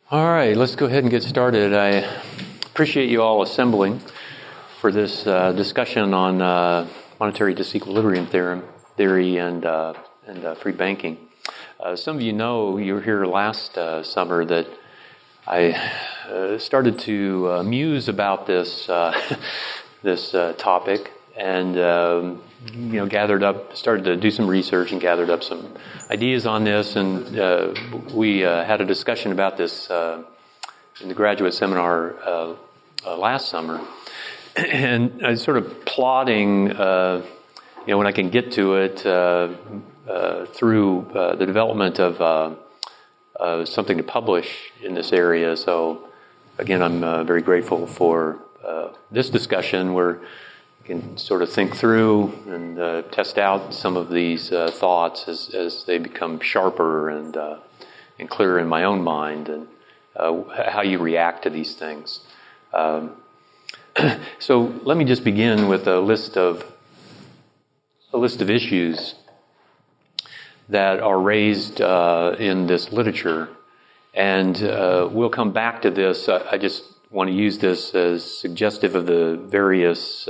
All right, let's go ahead and get started. I appreciate you all assembling for this discussion on monetary disequilibrium theory and free banking. Some of you know, you were here last summer, that I started to muse about this this topic, and started to do some research and gathered up some ideas on this, and we had a discussion about this in the graduate seminar last summer, and I was sort of plotting, when I can get to it, through the development of something to publish in this area. So, again, I'm very grateful for this discussion where can sort of think through and test out some of these thoughts as they become sharper and clearer in my own mind, and how you react to these things. So let me just begin with a list of issues that are raised in this literature, and we'll come back to this. I just want to use this as suggestive of the various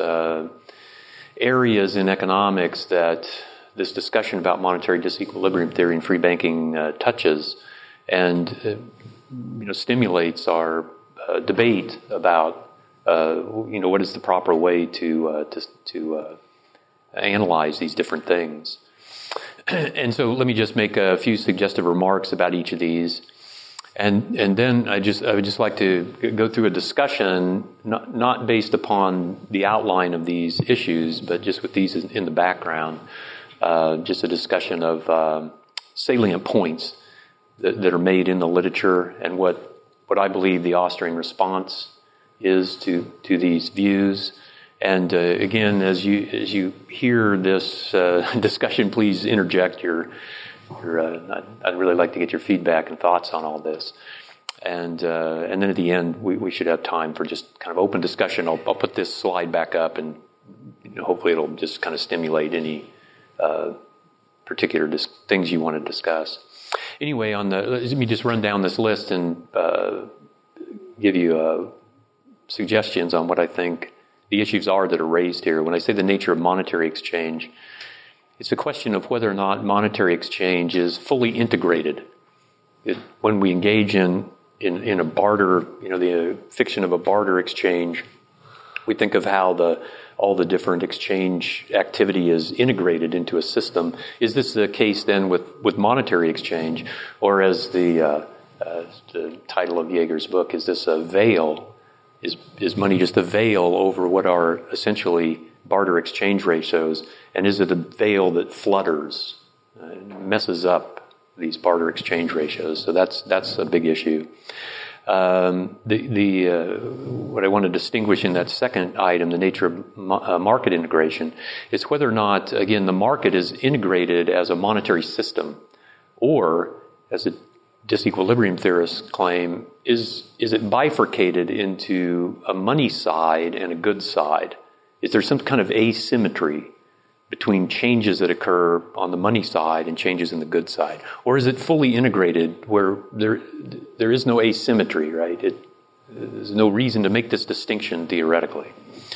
areas in economics that this discussion about monetary disequilibrium theory and free banking touches, and stimulates our debate about what is the proper way to analyze these different things. And so let me just make a few suggestive remarks about each of these. And then I would just like to go through a discussion, not based upon the outline of these issues, but just with these in the background, just a discussion of salient points that are made in the literature, and what I believe the Austrian response is to these views. And again, as you hear this discussion, please interject I'd really like to get your feedback and thoughts on all this, and then at the end we should have time for just kind of open discussion. I'll put this slide back up, and hopefully it'll just kind of stimulate any particular things you want to discuss. Anyway, let me just run down this list and give you suggestions on what I think the issues are that are raised here. When I say the nature of monetary exchange, it's a question of whether or not monetary exchange is fully integrated. When we engage in a barter, the fiction of a barter exchange, we think of how all the different exchange activity is integrated into a system. Is this the case then with monetary exchange, or as the title of Jaeger's book, is this a veil? Is money just a veil over what are essentially barter exchange ratios, and is it a veil that flutters and messes up these barter exchange ratios? So that's a big issue. What I want to distinguish in that second item, the nature of market integration, is whether or not, again, the market is integrated as a monetary system, or, as a disequilibrium theorists claim, is it bifurcated into a money side and a goods side? Is there some kind of asymmetry between changes that occur on the money side and changes in the goods side? Or is it fully integrated where there is no asymmetry, right? There's no reason to make this distinction theoretically.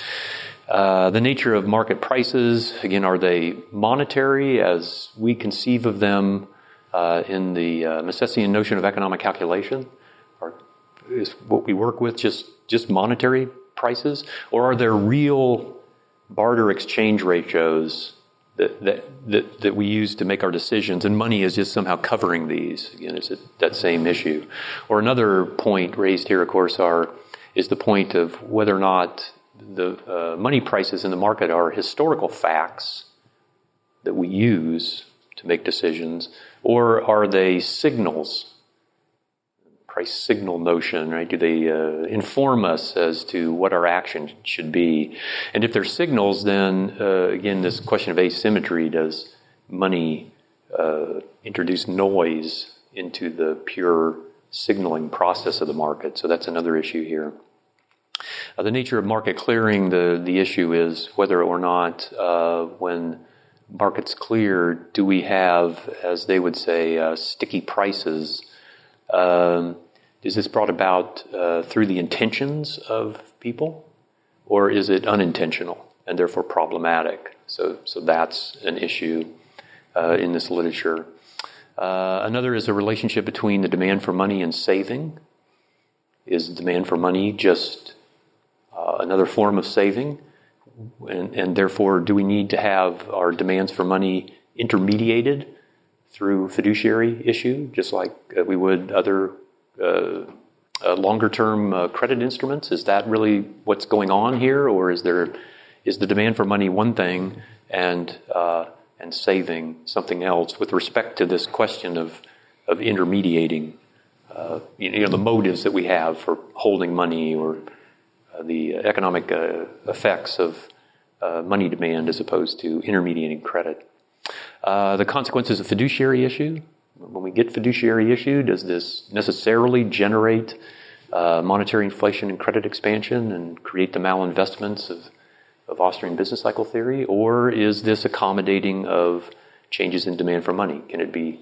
The nature of market prices, again, are they monetary as we conceive of them in the Misesian notion of economic calculation? Or is what we work with just monetary prices? Or are there real barter exchange ratios that we use to make our decisions, and money is just somehow covering these? Again, it's that same issue. Or another point raised here, of course, is the point of whether or not the money prices in the market are historical facts that we use to make decisions, or are they signals? Price signal notion, right? Do they inform us as to what our action should be? And if they're signals, then again, this question of asymmetry: does money introduce noise into the pure signaling process of the market? So that's another issue here. The nature of market clearing, the issue is whether or not when markets clear, do we have, as they would say, sticky prices? Is this brought about through the intentions of people, or is it unintentional and therefore problematic? So that's an issue in this literature. Another is a relationship between the demand for money and saving. Is demand for money just another form of saving? And therefore, do we need to have our demands for money intermediated through fiduciary issue, just like we would other longer-term credit instruments? Is that really what's going on here, or is the demand for money one thing and saving something else with respect to this question of intermediating, the motives that we have for holding money, or the economic effects of money demand as opposed to intermediating credit. The consequences of fiduciary issue. When we get fiduciary issue, does this necessarily generate monetary inflation and credit expansion and create the malinvestments of Austrian business cycle theory? Or is this accommodating of changes in demand for money? Can it be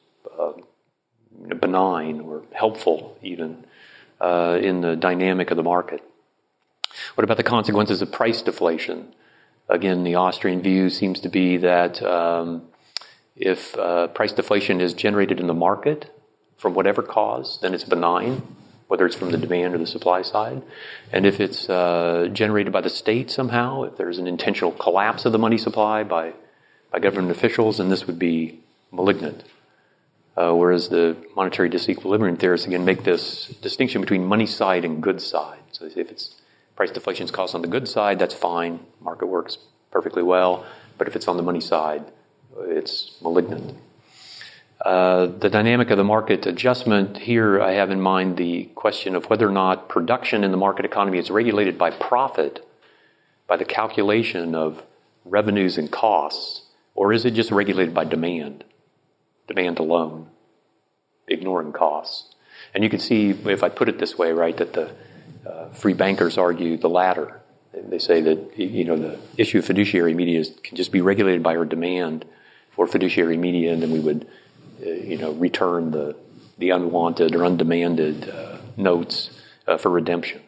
benign or helpful even in the dynamic of the market? What about the consequences of price deflation? Again, the Austrian view seems to be that if price deflation is generated in the market from whatever cause, then it's benign, whether it's from the demand or the supply side. And if it's generated by the state somehow, if there's an intentional collapse of the money supply by government officials, then this would be malignant. Whereas the monetary disequilibrium theorists, again, make this distinction between money side and good side. So if it's price deflation is caused on the good side, that's fine. Market works perfectly well. But if it's on the money side, it's malignant. The dynamic of the market adjustment, here I have in mind the question of whether or not production in the market economy is regulated by profit, by the calculation of revenues and costs, or is it just regulated by demand alone, ignoring costs? And you can see, if I put it this way, right, that the free bankers argue the latter. They say that, the issue of fiduciary media can just be regulated by our demand for fiduciary media, and then we would, return the unwanted or undemanded notes for redemption.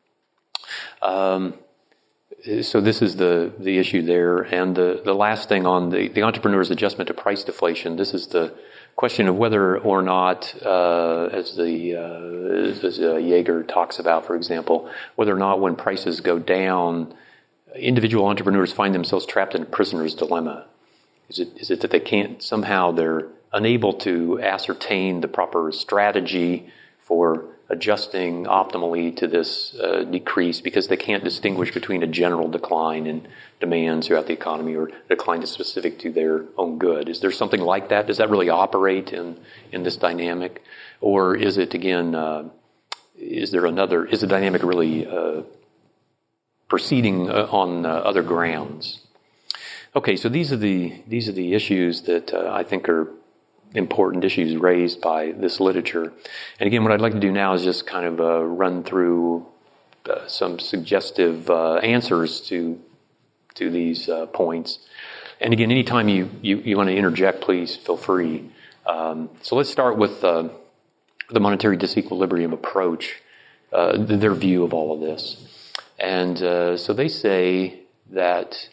So this is the issue there. And the last thing on the entrepreneur's adjustment to price deflation, this is the question of whether or not, as Jaeger talks about, for example, whether or not when prices go down, individual entrepreneurs find themselves trapped in a prisoner's dilemma. Is it that they can't, somehow they're unable to ascertain the proper strategy for adjusting optimally to this decrease because they can't distinguish between a general decline in demand throughout the economy or a decline that's specific to their own good? Is there something like that? Does that really operate in this dynamic? Or is it, again, is the dynamic really proceeding on other grounds? Okay, so these are the issues that I think are important issues raised by this literature. And again, what I'd like to do now is just kind of run through some suggestive answers to these points. And again, anytime you want to interject, please feel free. So let's start with the monetary disequilibrium approach, their view of all of this. And so they say that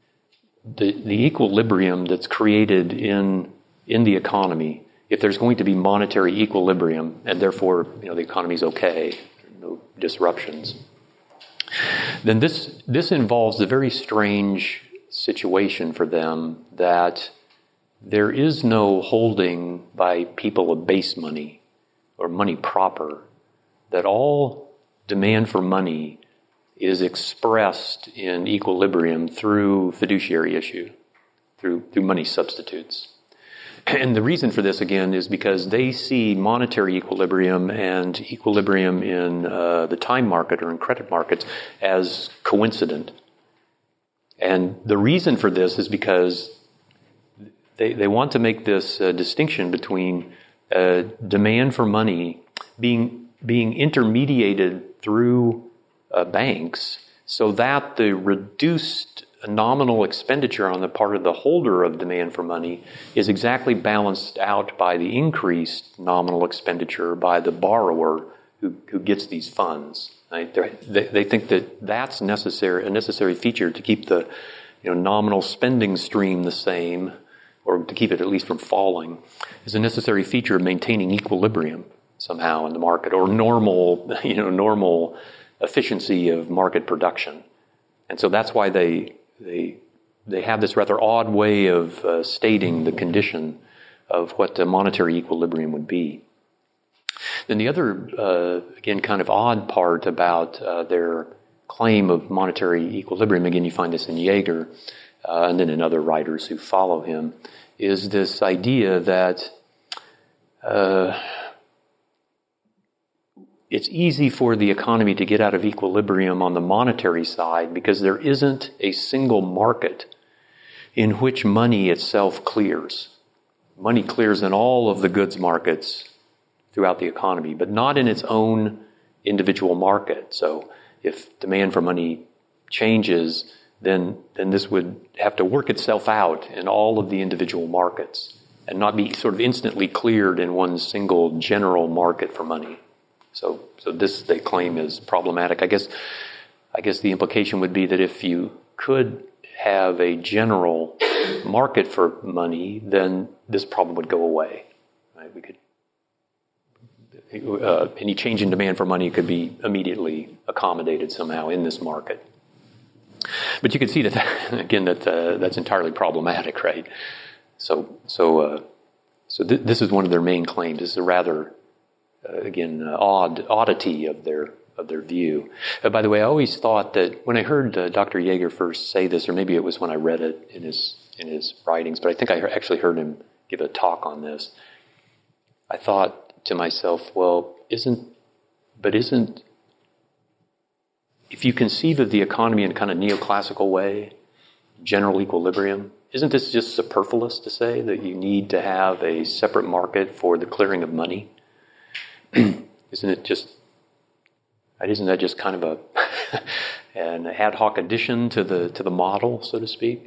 the equilibrium that's created in the economy, if there's going to be monetary equilibrium, and therefore the economy's okay, no disruptions, then this involves a very strange situation for them that there is no holding by people of base money or money proper, that all demand for money is expressed in equilibrium through fiduciary issue, through money substitutes. And the reason for this, again, is because they see monetary equilibrium and equilibrium in the time market or in credit markets as coincident. And the reason for this is because they want to make this distinction between demand for money being intermediated through banks so that the reduced a nominal expenditure on the part of the holder of demand for money is exactly balanced out by the increased nominal expenditure by the borrower who gets these funds. Right? They think that that's a necessary feature to keep the nominal spending stream the same, or to keep it at least from falling, is a necessary feature of maintaining equilibrium somehow in the market, or normal efficiency of market production. And so that's why they have this rather odd way of stating the condition of what the monetary equilibrium would be. Then the other, again, kind of odd part about their claim of monetary equilibrium, again, you find this in Jaeger and then in other writers who follow him, is this idea that it's easy for the economy to get out of equilibrium on the monetary side because there isn't a single market in which money itself clears. Money clears in all of the goods markets throughout the economy, but not in its own individual market. So if demand for money changes, then this would have to work itself out in all of the individual markets and not be sort of instantly cleared in one single general market for money. So this, they claim, is problematic. I guess the implication would be that if you could have a general market for money, then this problem would go away. Right? We could any change in demand for money could be immediately accommodated somehow in this market. But you can see that again that's entirely problematic, right? So this is one of their main claims. This is a rather oddity of their view. By the way, I always thought that when I heard Dr. Jaeger first say this, or maybe it was when I read it in his writings, but I think I actually heard him give a talk on this. I thought to myself, well, isn't if you conceive of the economy in a kind of neoclassical way, general equilibrium, isn't this just superfluous to say that you need to have a separate market for the clearing of money? Isn't that just kind of an ad hoc addition to the model, so to speak?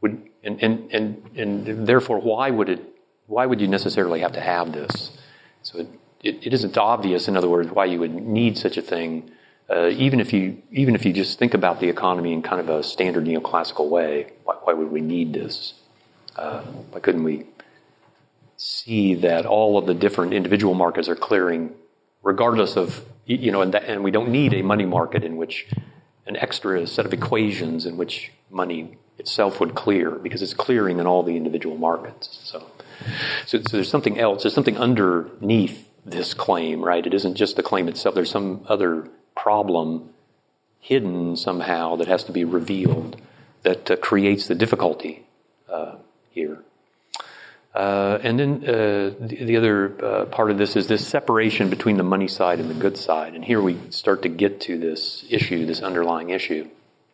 And therefore, why would you necessarily have to have this? So it isn't obvious, in other words, why you would need such a thing, even if you just think about the economy in kind of a standard neoclassical way. Why would we need this? Why couldn't we see that all of the different individual markets are clearing, regardless of and we don't need a money market in which an extra set of equations in which money itself would clear, because it's clearing in all the individual markets. So there's something else. There's something underneath this claim, right? It isn't just the claim itself. There's some other problem hidden somehow that has to be revealed that creates the difficulty here. And then the other part of this is this separation between the money side and the good side. And here we start to get to this issue, this underlying issue.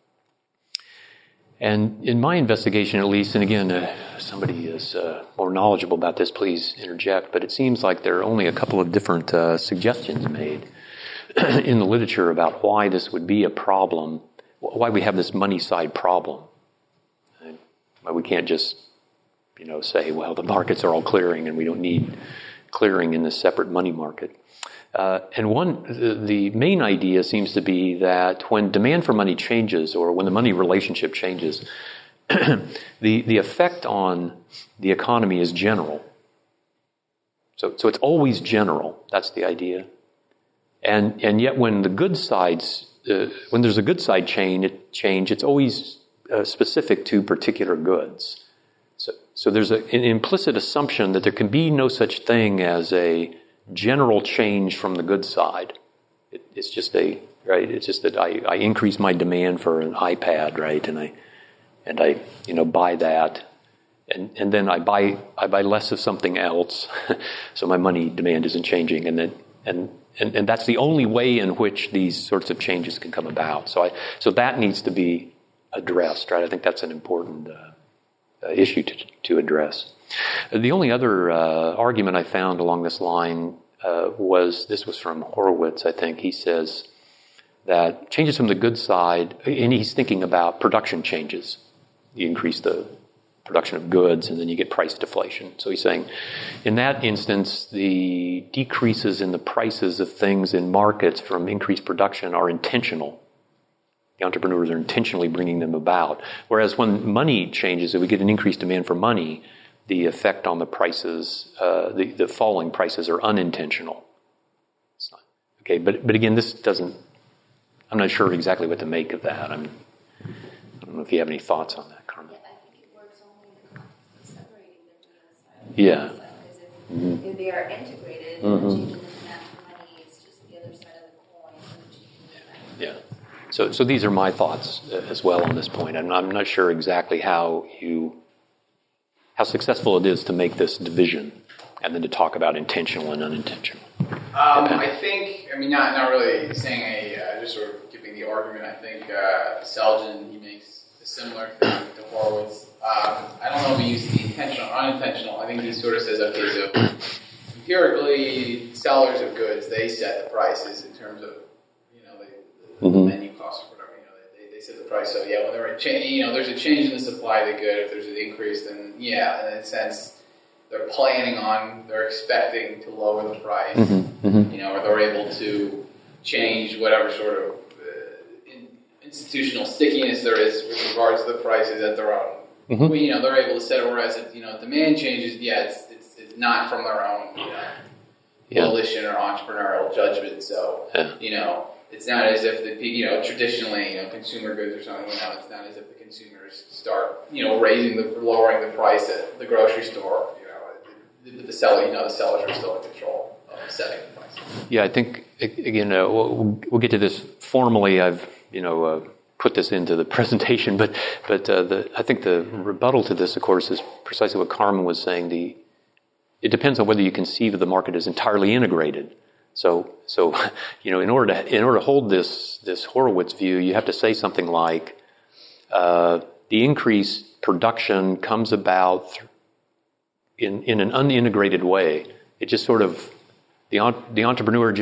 And in my investigation, at least, and again, somebody is more knowledgeable about this, please interject, but it seems like there are only a couple of different suggestions made in the literature about why this would be a problem, why we have this money side problem. And why we can't just, say, well, the markets are all clearing and we don't need clearing in this separate money market. And the main idea seems to be that when demand for money changes, or when the money relationship changes, the effect on the economy is general. So it's always general. That's the idea. And yet when the good sides, when there's a good side change, it's always specific to particular goods. So there's an implicit assumption that there can be no such thing as a general change from the good side. It's just that I increase my demand for an iPad, right? And I buy that, and then I buy less of something else, so my money demand isn't changing, and that's the only way in which these sorts of changes can come about. So that needs to be addressed, right? I think that's an important issue to address. The only other argument I found along this line was from Horowitz, I think. He says that changes from the good side, and he's thinking about production changes, you increase the production of goods, and then you get price deflation. So he's saying, in that instance, the decreases in the prices of things in markets from increased production are intentional. The entrepreneurs are intentionally bringing them about. Whereas when money changes, if we get an increased demand for money, the effect on the prices, the falling prices are unintentional. It's not, okay, but again, this doesn't, I'm not sure exactly what to make of that. I don't know if you have any thoughts on that, Carmen. I think it works only in the context of separating them from the other side. Yeah. Because if they are integrated, changing the demand for money is just the other side of the coin. Yeah. So these are my thoughts as well on this point. I'm not sure exactly how successful it is to make this division and then to talk about intentional and unintentional. I think, not really saying just sort of giving the argument. I think Selgin, he makes a similar thing to Horowitz. I don't know if he uses the intentional or unintentional. I think he sort of says, okay, so empirically, sellers of goods, they set the prices in terms of, the menu cost or whatever, they set the price. So yeah, when there's a change in the supply of the good, if there's an increase, then yeah, in a sense, they're expecting to lower the price, or they're able to change whatever sort of institutional stickiness there is with regards to the prices at their own. They're able to set it, whereas if, demand changes, it's not from their own, volition or entrepreneurial judgment. So, it's not as if traditionally, consumer goods or something, it's not as if the consumers start, lowering the price at the grocery store. The sellers are still in control of setting the price. Yeah, I think again we'll get to this formally. I've put this into the presentation, but I think the rebuttal to this, of course, is precisely what Carmen was saying. It depends on whether you conceive of the market as entirely integrated. So in order to hold this Horowitz view, you have to say something like the increased production comes about in an unintegrated way. It just sort of the entrepreneur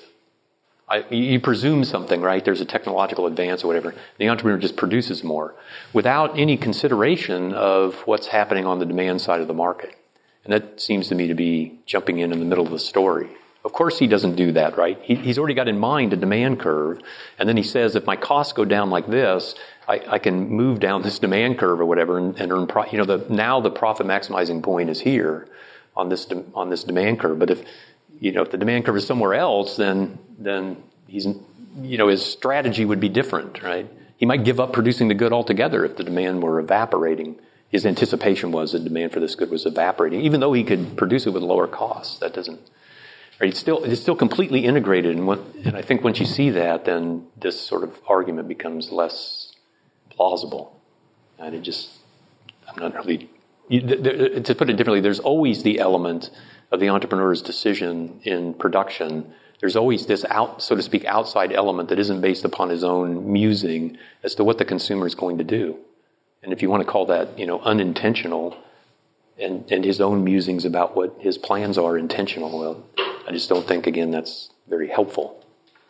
you presume something, right? There's a technological advance or whatever. The entrepreneur just produces more without any consideration of what's happening on the demand side of the market. And that seems to me to be jumping in the middle of the story. Of course he doesn't do that, right? He's already got in mind a demand curve, and then he says, if my costs go down like this, I can move down this demand curve or whatever and earn now the profit maximizing point is here on this demand curve. But if the demand curve is somewhere else, then he's his strategy would be different, right? He might give up producing the good altogether if the demand were evaporating. His anticipation was the demand for this good was evaporating, even though he could produce it with lower costs. That doesn't. Right, it's still completely integrated, and I think once you see that, then this sort of argument becomes less plausible. And I'm not really. To put it differently, there's always the element of the entrepreneur's decision in production. There's always this so to speak, outside element that isn't based upon his own musing as to what the consumer is going to do. And if you want to call that, unintentional, and his own musings about what his plans are intentional, well, I just don't think, again, that's very helpful.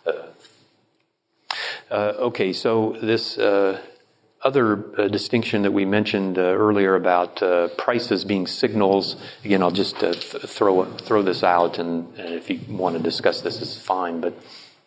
Okay, so this other distinction that we mentioned earlier about prices being signals, again, I'll just throw this out, and if you want to discuss this, it's fine. But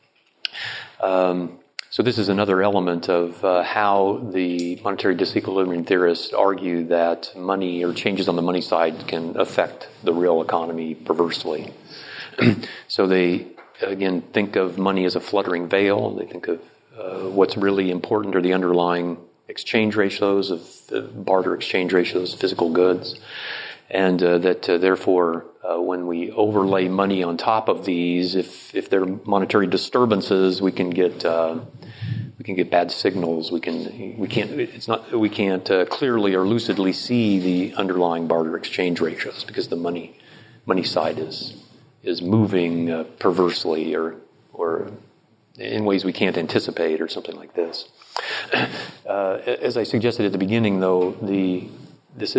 so this is another element of how the monetary disequilibrium theorists argue that money or changes on the money side can affect the real economy perversely. So they, again, think of money as a fluttering veil. They think of what's really important are the underlying exchange ratios of barter exchange ratios, physical goods, and that therefore when we overlay money on top of these, if there are monetary disturbances, we can get bad signals. We can't clearly or lucidly see the underlying barter exchange ratios because the money side is moving perversely or in ways we can't anticipate or something like this. As I suggested at the beginning, though, this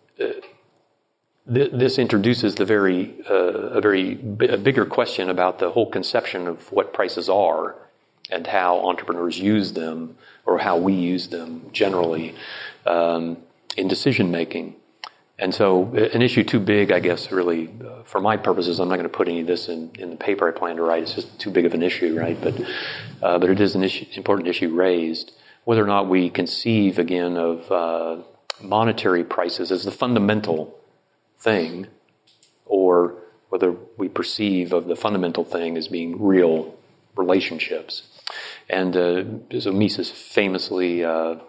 introduces a bigger question about the whole conception of what prices are and how entrepreneurs use them, or how we use them generally in decision making. And so an issue too big, I guess, really, for my purposes, I'm not going to put any of this in the paper I plan to write. It's just too big of an issue, right? But it is an important issue raised. Whether or not we conceive, again, of monetary prices as the fundamental thing, or whether we perceive of the fundamental thing as being real relationships. And so Mises famously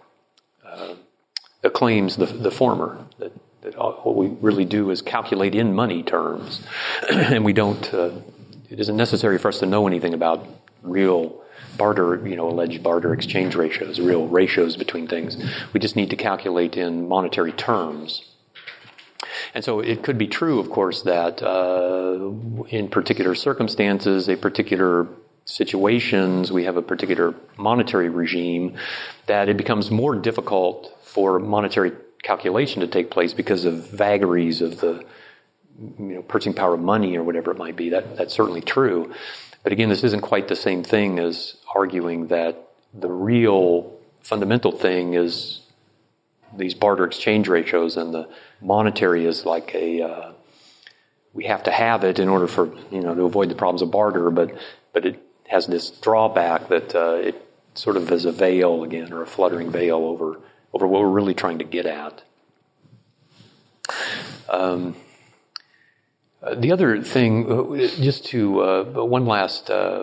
acclaims the former, that what we really do is calculate in money terms, and we don't. It isn't necessary for us to know anything about real barter, alleged barter exchange ratios, real ratios between things. We just need to calculate in monetary terms. And so it could be true, of course, that in particular circumstances, a particular situations, we have a particular monetary regime, that it becomes more difficult for monetary calculation to take place because of vagaries of the purchasing power of money or whatever it might be. That's certainly true. But again, this isn't quite the same thing as arguing that the real fundamental thing is these barter exchange ratios, and the monetary is like we have to have it in order for to avoid the problems of barter, but it has this drawback that it sort of is a veil again, or a fluttering veil over what we're really trying to get at. The other thing, just to one last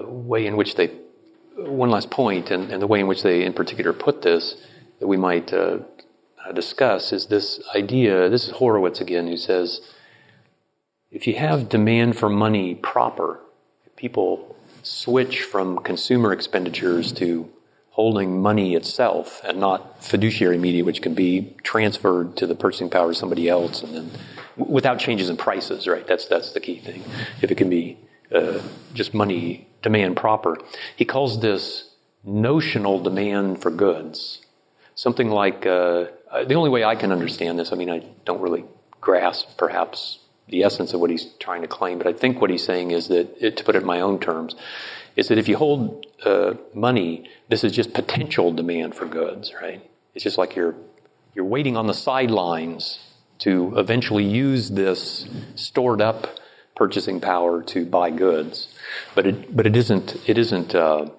point, and the way in which they in particular put this, that we might discuss, is this idea. This is Horowitz again, who says, if you have demand for money proper, if people switch from consumer expenditures to holding money itself and not fiduciary media, which can be transferred to the purchasing power of somebody else, and then without changes in prices, right? That's the key thing. If it can be just money demand proper, he calls this notional demand for goods. Something like the only way I can understand this. I mean, I don't really grasp perhaps the essence of what he's trying to claim, but I think what he's saying is that, to put it in my own terms, is that if you hold money, this is just potential demand for goods, right? It's just like you're waiting on the sidelines to eventually use this stored up purchasing power to buy goods, but it isn't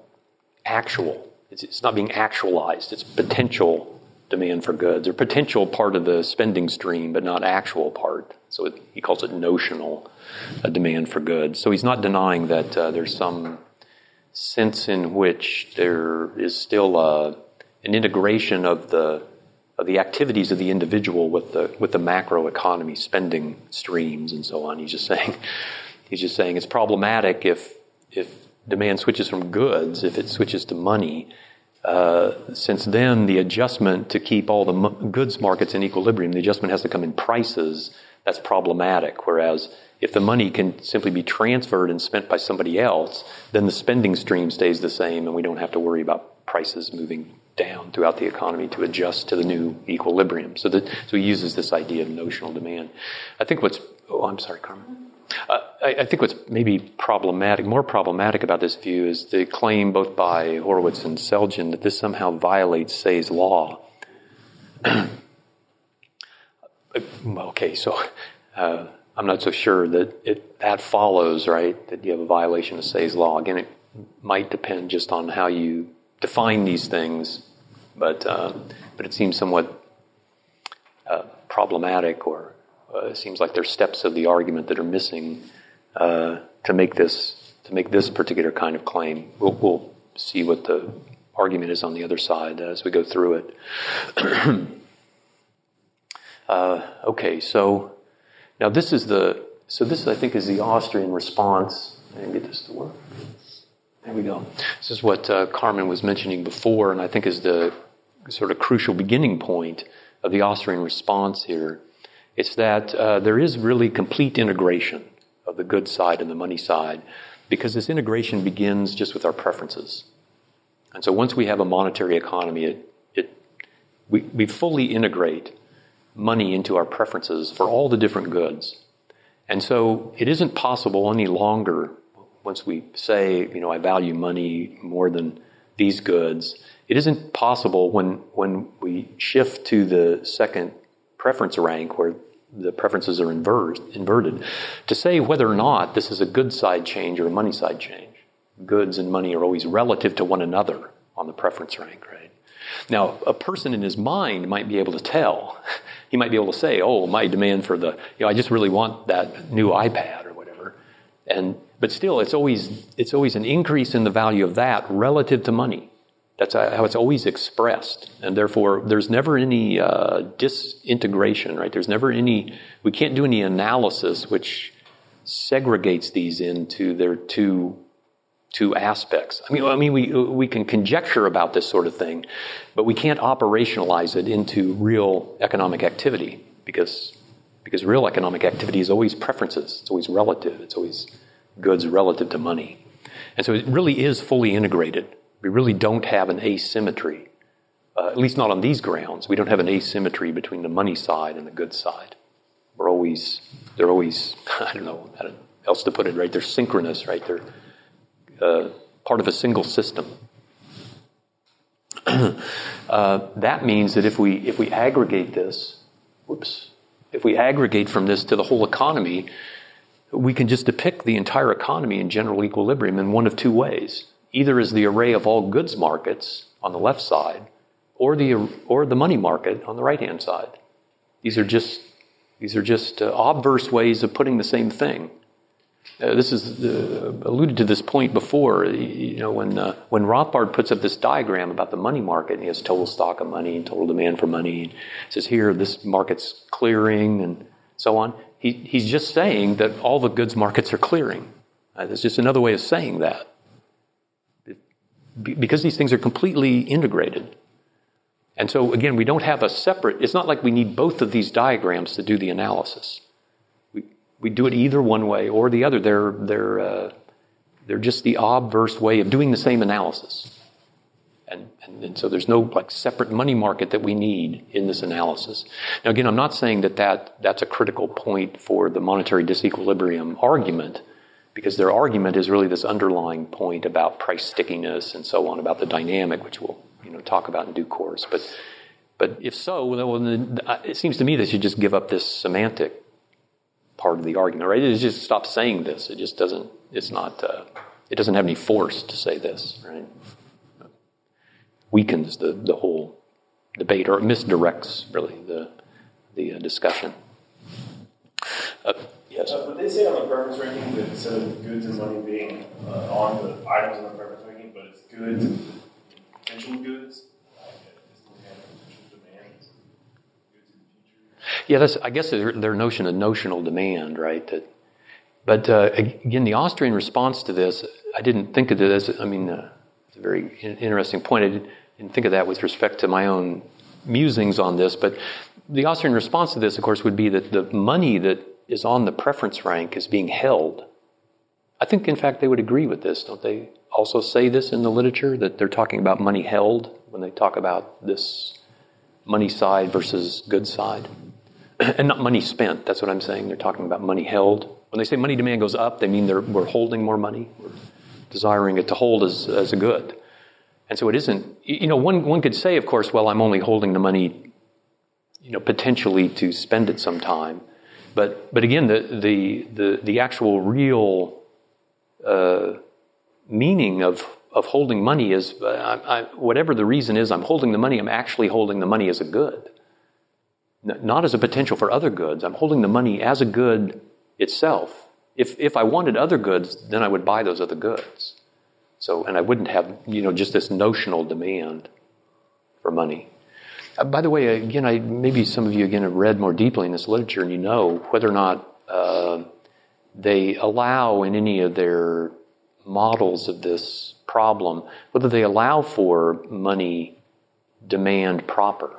actual. It's not being actualized. It's potential demand for goods, or potential part of the spending stream, but not actual part. So he calls it notional demand for goods. So he's not denying that there's some sense in which there is still an integration of the activities of the individual with the macro economy, spending streams, and so on. He's just saying it's problematic if demand switches from goods, if it switches to money. Since then, the adjustment to keep all the goods markets in equilibrium, the adjustment has to come in prices. That's problematic. Whereas if the money can simply be transferred and spent by somebody else, then the spending stream stays the same, and we don't have to worry about prices moving down throughout the economy to adjust to the new equilibrium. So he uses this idea of notional demand. I think I'm sorry, Carmen. I think what's maybe more problematic about this view is the claim both by Horowitz and Selgin that this somehow violates Say's law. Okay, so I'm not so sure that that follows, right, that you have a violation of Say's law. Again, it might depend just on how you define these things, but it seems somewhat problematic, or it seems like there's steps of the argument that are missing to make this particular kind of claim. We'll see what the argument is on the other side as we go through it. Okay, so now this I think is the Austrian response. I didn't get this to work. There we go. This is what Carmen was mentioning before, and I think is the sort of crucial beginning point of the Austrian response here. It's that there is really complete integration of the goods side and the money side, because this integration begins just with our preferences. And so once we have a monetary economy, we fully integrate money into our preferences for all the different goods. And so it isn't possible any longer, once we say, I value money more than these goods. It isn't possible when we shift to the second preference rank where the preferences are inverted to say whether or not this is a good side change or a money side change. Goods and money are always relative to one another on the preference rank, right? Now, a person in his mind might be able to tell. He might be able to say, oh, my demand for I just really want that new iPad or whatever. But still, it's always an increase in the value of that relative to money. That's how it's always expressed. And therefore, there's never any disintegration, right? We can't do any analysis which segregates these into their two aspects. I mean, we can conjecture about this sort of thing, but we can't operationalize it into real economic activity because real economic activity is always preferences. It's always relative. It's always goods relative to money. And so it really is fully integrated. We really don't have an asymmetry, at least not on these grounds. We don't have an asymmetry between the money side and the goods side. They're always, I don't know how else to put it, right? They're synchronous, right? They're part of a single system. That means that if we aggregate this, if we aggregate from this to the whole economy, we can just depict the entire economy in general equilibrium in one of two ways. Either as the array of all goods markets on the left side, or the money market on the right-hand side. These are just obverse ways of putting the same thing. This is alluded to this point before. When Rothbard puts up this diagram about the money market, and he has total stock of money and total demand for money, and says here this market's clearing and so on. He's just saying that all the goods markets are clearing. That's just another way of saying that. Because these things are completely integrated. And so, again, we don't have it's not like we need both of these diagrams to do the analysis. We do it either one way or the other. They're just the obverse way of doing the same analysis. And so there's no separate money market that we need in this analysis. Now, again, I'm not saying that's a critical point for the monetary disequilibrium argument, because their argument is really this underlying point about price stickiness and so on, about the dynamic, which we'll talk about in due course. But if so, then it seems to me they should just give up this semantic part of the argument, right? It just stop saying this. It just doesn't. It's not. It doesn't have any force to say this, right? Weakens the whole debate, or it misdirects really the discussion. Yes. But they say on the preference ranking that instead of goods and money being on the items on the preference ranking, but it's goods and potential goods, potential demands, goods in the future. Yeah, I guess their notion of notional demand, right? But again, the Austrian response to this, I didn't think of this. I mean, it's a very interesting point. I didn't think of that with respect to my own musings on this. But the Austrian response to this, of course, would be that the money that is on the preference rank is being held. I think, in fact, they would agree with this. Don't they also say this in the literature, that they're talking about money held when they talk about this money side versus good side? And not money spent, that's what I'm saying. They're talking about money held. When they say money demand goes up, they mean we're holding more money. We're desiring it to hold as a good. And so it isn't, one could say, of course, well, I'm only holding the money, potentially to spend it sometime. But again, the actual real meaning of holding money is, whatever the reason is, I'm holding the money, I'm actually holding the money as a good. Not as a potential for other goods. I'm holding the money as a good itself. If I wanted other goods, then I would buy those other goods. So, and I wouldn't have, just this notional demand for money. By the way, again, maybe some of you again have read more deeply in this literature, and whether or not they allow in any of their models of this problem, whether they allow for money demand proper,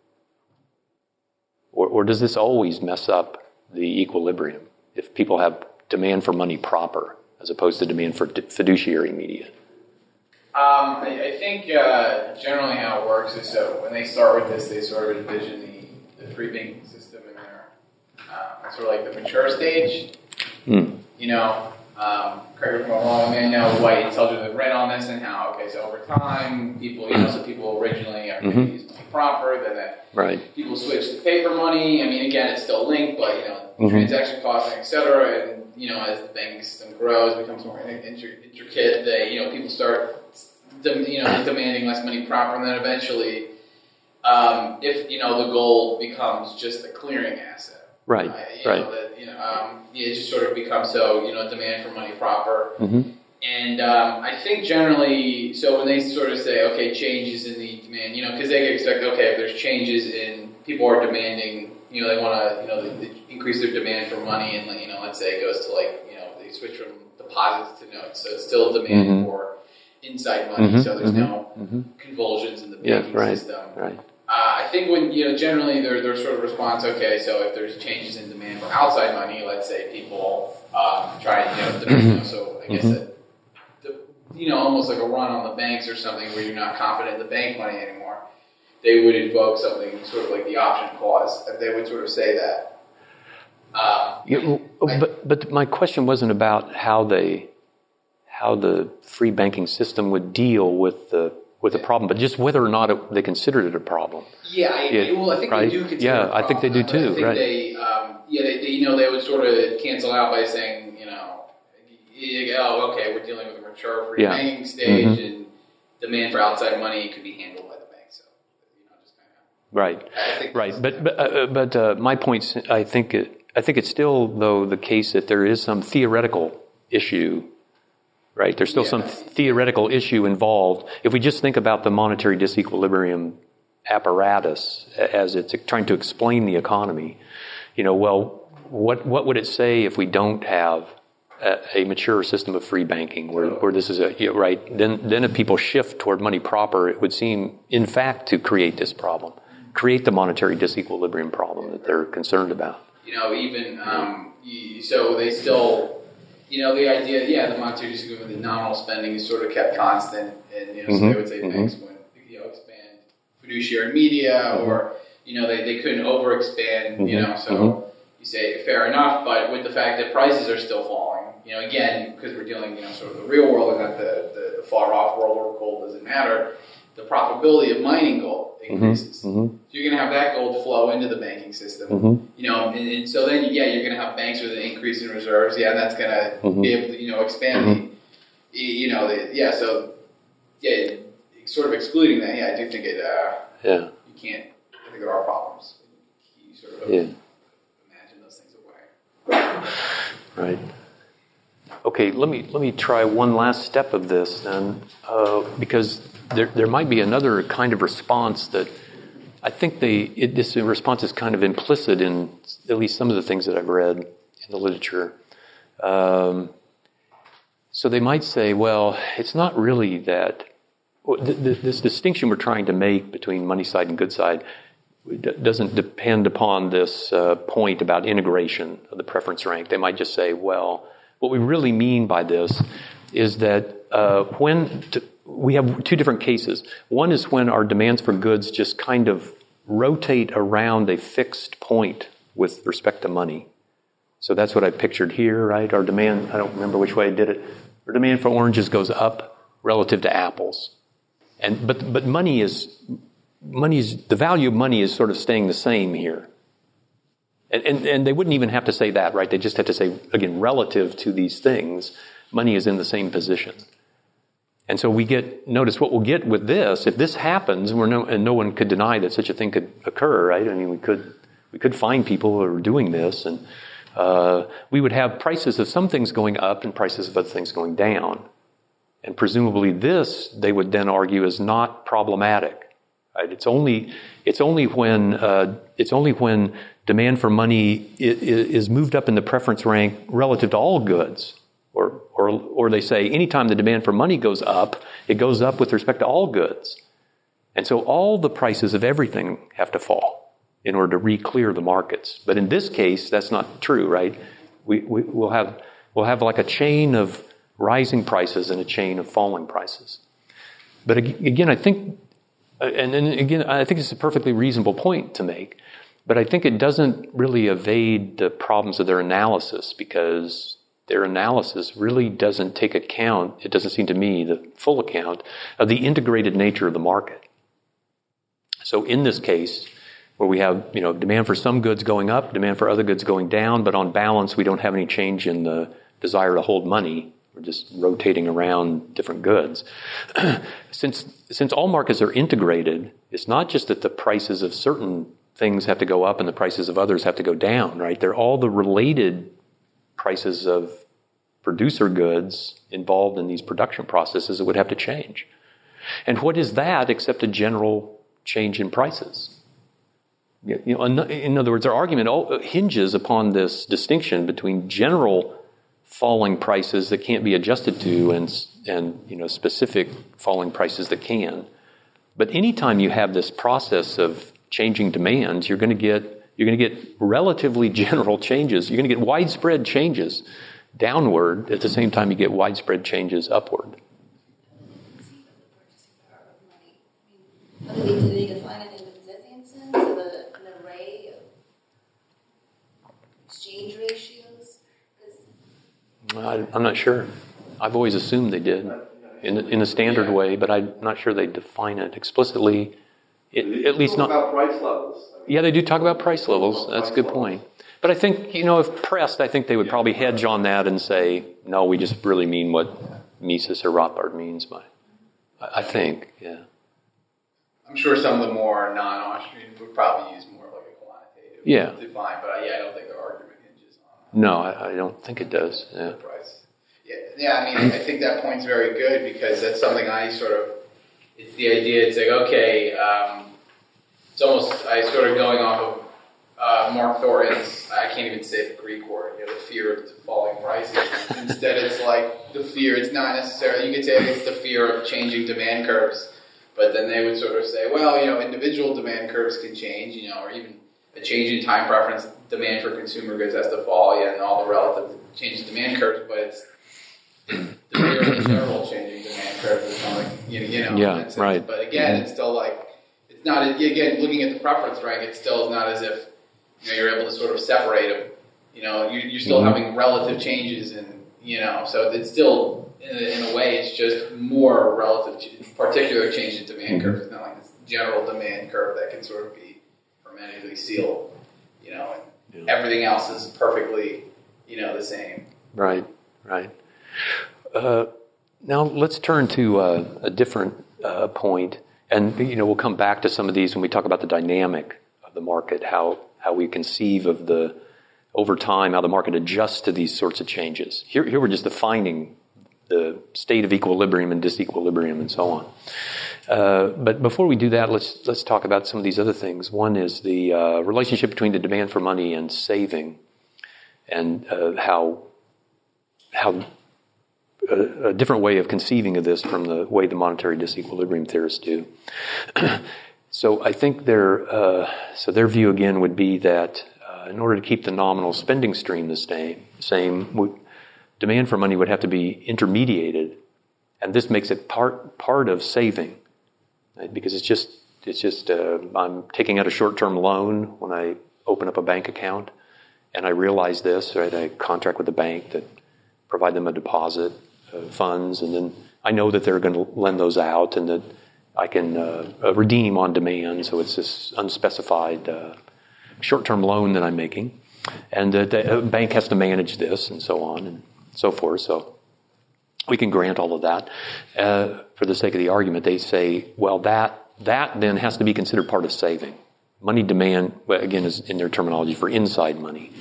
or does this always mess up the equilibrium if people have demand for money proper as opposed to demand for fiduciary media? I think generally how it works is, so when they start with this, they sort of envision the free banking system in their sort of like the mature stage. correct me if I'm wrong, I mean, I know White tells you the rent on this and how, okay, so over time, people, so people originally are going to use money proper, then Right. people switch to paper money. I mean, again, it's still linked, but, transaction costs, et cetera, and, as the banking system grows, becomes more intricate, they, people start, demanding less money proper, and then eventually, if, the gold becomes just a clearing asset. Right. Right. It just sort of becomes so, demand for money proper. Mm-hmm. And I think generally, so when they sort of say, okay, changes in the demand, because they can expect, okay, if there's changes in, people are demanding, they want to, they increase their demand for money, and, let's say it goes to they switch from deposits to notes, so it's still demand for inside money, so there's no convulsions in the banking system. Right. I think when, generally their sort of response, okay, so if there's changes in demand for outside money, let's say people try and, demand, so I guess that, almost like a run on the banks or something where you're not confident in the bank money anymore, they would invoke something sort of like the option clause, and they would sort of say that. But my question wasn't about how the free banking system would deal with the problem, but just whether or not they considered it a problem. Yeah, I think they do consider it a problem. I think they do too. I think they would sort of cancel out by saying, okay, we're dealing with a mature free banking stage, and demand for outside money could be handled by the bank. So, just kind of right. But my point, I think it's still though the case that there is some theoretical issue. Right, there's still some theoretical issue involved. If we just think about the monetary disequilibrium apparatus as it's trying to explain the economy, what would it say if we don't have a mature system of free banking where this is right? Then if people shift toward money proper, it would seem, in fact, to create this problem, create the monetary disequilibrium problem that they're concerned about. So they still. The idea, the monetary disequilibrium, the nominal spending is sort of kept constant, and so they would say banks would expand fiduciary media, or they couldn't overexpand, so you say fair enough, but with the fact that prices are still falling, again because we're dealing sort of the real world and not the far off world where gold doesn't matter, the profitability of mining gold increases. So you're going to have that gold flow into the banking system, and so then, you're going to have banks with an increase in reserves, and that's going to be able to, expand sort of excluding that, I do think it, you can't, I think there are problems. You sort of imagine those things away. Right. Okay, let me try one last step of this then, because there might be another kind of response that I think this response is kind of implicit in at least some of the things that I've read in the literature. So they might say, well, it's not really that. This distinction we're trying to make between money side and good side doesn't depend upon this point about integration of the preference rank. They might just say, well, what we really mean by this is that we have two different cases. One is when our demands for goods just kind of rotate around a fixed point with respect to money. So that's what I pictured here, right? Our demand, I don't remember which way I did it. Our demand for oranges goes up relative to apples. But money's the value of money is sort of staying the same here. And they wouldn't even have to say that, right? They just have to say, again, relative to these things, money is in the same position. And so notice what we'll get with this, if this happens, and no one could deny that such a thing could occur, right? I mean, we could find people who are doing this, and we would have prices of some things going up and prices of other things going down. And presumably this, they would then argue, is not problematic. Right? It's only when demand for money is moved up in the preference rank relative to all goods, or they say anytime the demand for money goes up, it goes up with respect to all goods, and so all the prices of everything have to fall in order to re-clear the markets. But in this case, that's not true, right? We'll have like a chain of rising prices and a chain of falling prices. But again, I think. And then again, I think it's a perfectly reasonable point to make, but I think it doesn't really evade the problems of their analysis, because their analysis really doesn't take account, it doesn't seem to me, the full account of the integrated nature of the market. So in this case, where we have, demand for some goods going up, demand for other goods going down, but on balance, we don't have any change in the desire to hold money. We're just rotating around different goods. Since all markets are integrated, it's not just that the prices of certain things have to go up and the prices of others have to go down, right? They're all the related prices of producer goods involved in these production processes that would have to change. And what is that except a general change in prices? In other words, our argument hinges upon this distinction between general falling prices that can't be adjusted to and specific falling prices that can. But anytime you have this process of changing demands, you're going to get relatively general changes. You're going to get widespread changes downward at the same time you get widespread changes upward. Do they define it in the Benzian sense of an array of exchange ratios? I'm not sure. I've always assumed they did in a standard way, but I'm not sure they define it explicitly. At least not about price levels. Yeah, they do talk about price levels. That's a good point. But I think, if pressed, I think they would probably hedge on that and say, no, we just really mean what Mises or Rothbard means by. I think, yeah. I'm sure some of the more non-Austrians would probably use more like a quantitative define, but I don't think their argument hinges on No, I don't think it does. Yeah. the price. I think that point's very good because that's something it's the idea, it's like, okay, it's almost, I sort of going off of Mark Thornton's, I can't even say the Greek word, the fear of falling prices. Instead, it's like the fear, it's not necessarily, you could say it's the fear of changing demand curves, but then they would sort of say, well, individual demand curves can change, or even a change in time preference, demand for consumer goods has to fall, and all the relative changes in demand curves, but it's the fear of the general changing demand curves is something, Yeah, right. But again, it's still like, it's not, again, looking at the preference rank, it still is not as if, you're able to sort of separate them. You're still having relative changes and, so it's still, in a way, it's just more relative, particular change in demand curve. It's not like this general demand curve that can sort of be hermetically sealed, and everything else is perfectly, the same. Right. Now let's turn to a different point, and we'll come back to some of these when we talk about the dynamic of the market, how we conceive of over time, how the market adjusts to these sorts of changes. Here we're just defining the state of equilibrium and disequilibrium and so on. But before we do that, let's talk about some of these other things. One is the relationship between the demand for money and saving, and how a different way of conceiving of this from the way the monetary disequilibrium theorists do. So I think their view again would be that in order to keep the nominal spending stream the same, demand for money would have to be intermediated, and this makes it part of saving, right? Because it's just I'm taking out a short-term loan when I open up a bank account, and I realize this, right? I contract with the bank that provide them a deposit of funds, and then I know that they're going to lend those out, and that I can redeem on demand. So it's this unspecified short-term loan that I'm making, and the bank has to manage this, and so on and so forth. So we can grant all of that. For the sake of the argument, they say, well, that then has to be considered part of saving. Money demand, again, is in their terminology for inside money,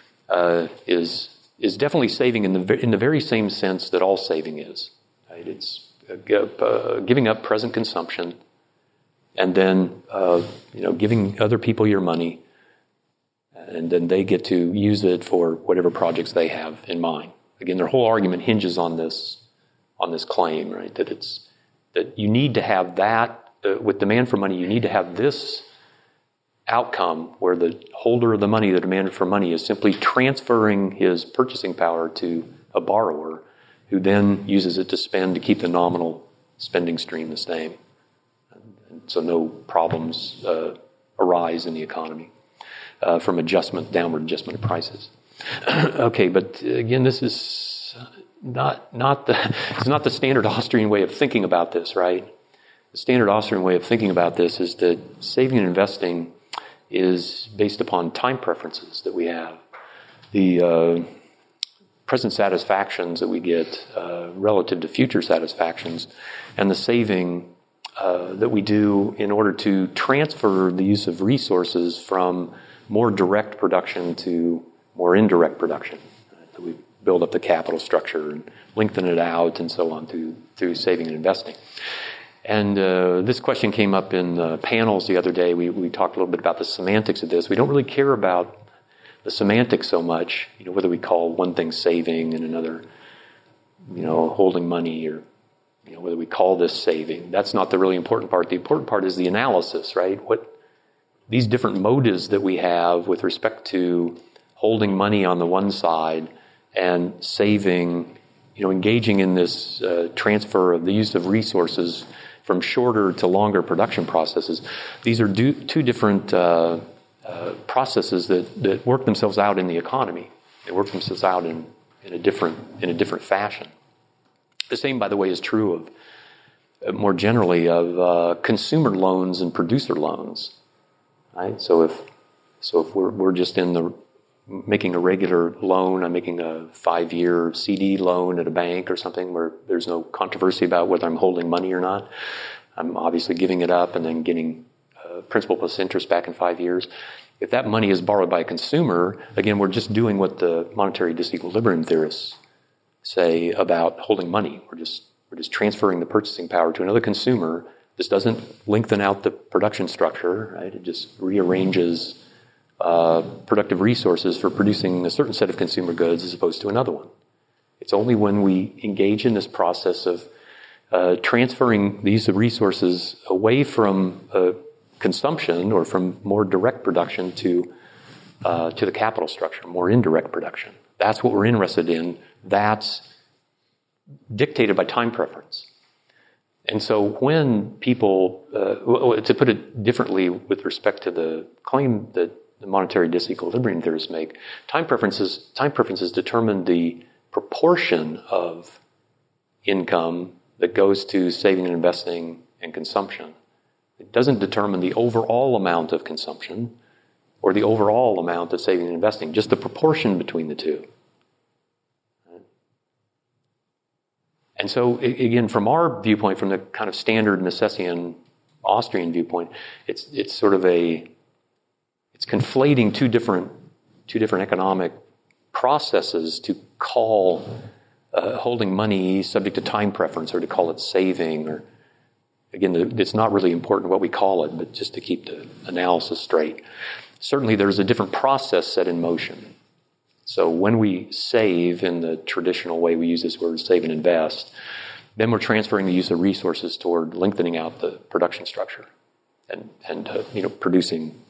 is definitely saving in the very same sense that all saving is. Right? It's giving up present consumption, and then giving other people your money, and then they get to use it for whatever projects they have in mind. Again, their whole argument hinges on this claim, right? That you need to have that with demand for money. You need to have this outcome where the holder of the money, the demand for money, is simply transferring his purchasing power to a borrower, who then uses it to spend to keep the nominal spending stream the same, and so no problems arise in the economy from downward adjustment of prices. Okay, but again, this is it's not the standard Austrian way of thinking about this, right? The standard Austrian way of thinking about this is that saving and investing is based upon time preferences that we have. The present satisfactions that we get relative to future satisfactions, and the saving that we do in order to transfer the use of resources from more direct production to more indirect production. That we build up the capital structure and lengthen it out and so on through saving and investing. And this question came up in the panels the other day. We talked a little bit about the semantics of this. We don't really care about the semantics so much, whether we call one thing saving and another, holding money, or, whether we call this saving. That's not the really important part. The important part is the analysis, right? What these different motives that we have with respect to holding money on the one side and saving, engaging in this transfer of the use of resources from shorter to longer production processes. These are two different processes that work themselves out in the economy. They work themselves out in a different fashion. The same, by the way, is true of more generally of consumer loans and producer loans. Right? So if we're just making a regular loan, I'm making a 5-year CD loan at a bank or something where there's no controversy about whether I'm holding money or not. I'm obviously giving it up and then getting principal plus interest back in 5 years. If that money is borrowed by a consumer, again, we're just doing what the monetary disequilibrium theorists say about holding money. We're just transferring the purchasing power to another consumer. This doesn't lengthen out the production structure, right? It just rearranges productive resources for producing a certain set of consumer goods as opposed to another one. It's only when we engage in this process of transferring the use of resources away from consumption or from more direct production to the capital structure, more indirect production. That's what we're interested in. That's dictated by time preference. And so when people, to put it differently with respect to the claim that the monetary disequilibrium theorists make, time preferences determine the proportion of income that goes to saving and investing and consumption. It doesn't determine the overall amount of consumption or the overall amount of saving and investing, just the proportion between the two. And so, again, from our viewpoint, from the kind of standard Misesian Austrian viewpoint, it's sort of it's conflating two different economic processes to call holding money subject to time preference, or to call it saving, or again, it's not really important what we call it, but just to keep the analysis straight. Certainly, there's a different process set in motion. So when we save in the traditional way we use this word, save and invest, then we're transferring the use of resources toward lengthening out the production structure and producing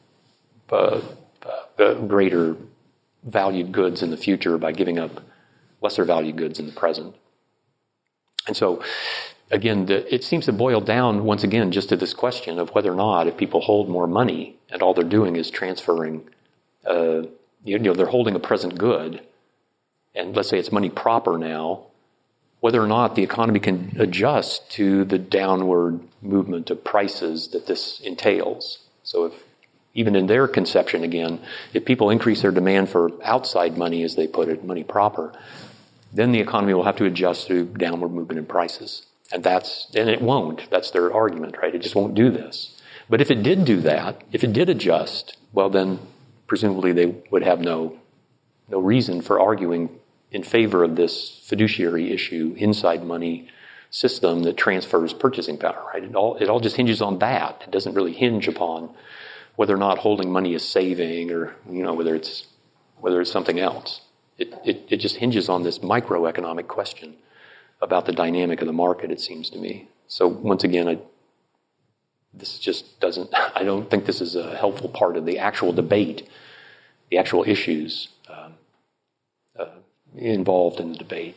greater valued goods in the future by giving up lesser valued goods in the present. And so, again, it seems to boil down once again just to this question of whether or not, if people hold more money and all they're doing is transferring they're holding a present good, and let's say it's money proper now, whether or not the economy can adjust to the downward movement of prices that this entails. So if, even in their conception again, if people increase their demand for outside money, as they put it, money proper, then the economy will have to adjust to downward movement in prices. And it won't. That's their argument, right? It just won't do this. But if it did do that, if it did adjust, well then, presumably they would have no reason for arguing in favor of this fiduciary issue, inside money system that transfers purchasing power, right? It all just hinges on that. It doesn't really hinge upon whether or not holding money is saving, or whether it's something else. It just hinges on this microeconomic question about the dynamic of the market, it seems to me. So once again, I don't think this is a helpful part of the actual debate, the actual issues involved in the debate.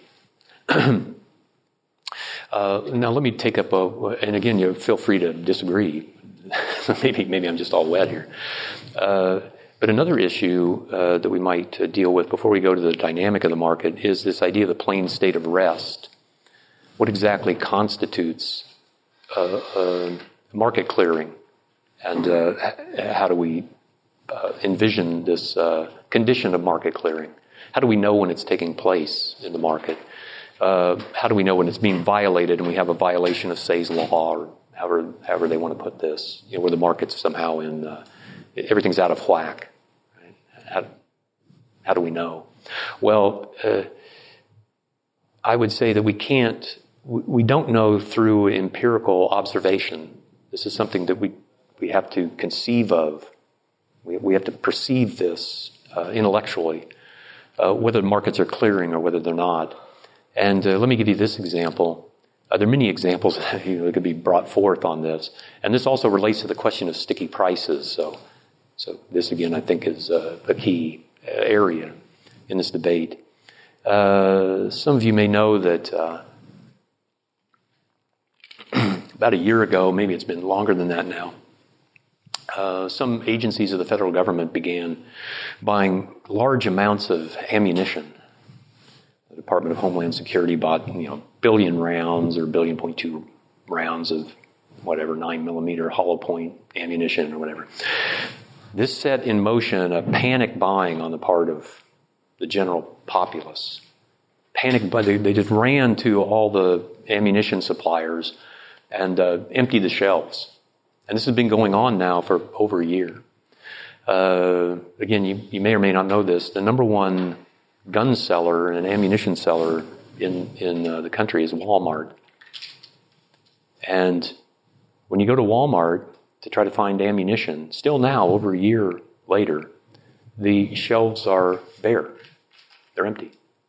Now let me take up and again, feel free to disagree. maybe I'm just all wet here. But But another issue that we might deal with before we go to the dynamic of the market is this idea of the plain state of rest. What exactly constitutes market clearing, and how do we envision this condition of market clearing? How do we know when it's taking place in the market? How do we know when it's being violated and we have a violation of Say's law, or however they want to put this, where the market's somehow everything's out of whack? Right? How do we know? Well, I would say that we don't know through empirical observation. This is something that we have to conceive of. We have to perceive this intellectually, whether the markets are clearing or whether they're not. And let me give you this example. There are many examples that could be brought forth on this. And this also relates to the question of sticky prices. So this, again, I think is a key area in this debate. Some of you may know that about a year ago, maybe it's been longer than that now, some agencies of the federal government began buying large amounts of ammunition. The Department of Homeland Security bought, billion rounds or 1.2 billion rounds of whatever, 9mm hollow point ammunition or whatever. This set in motion a panic buying on the part of the general populace. Panic buying. They just ran to all the ammunition suppliers and emptied the shelves. And this has been going on now for over a year. Again, you may or may not know this. The number one gun seller and ammunition seller in the country is Walmart. And when you go to Walmart to try to find ammunition, still now, over a year later, the shelves are bare. They're empty.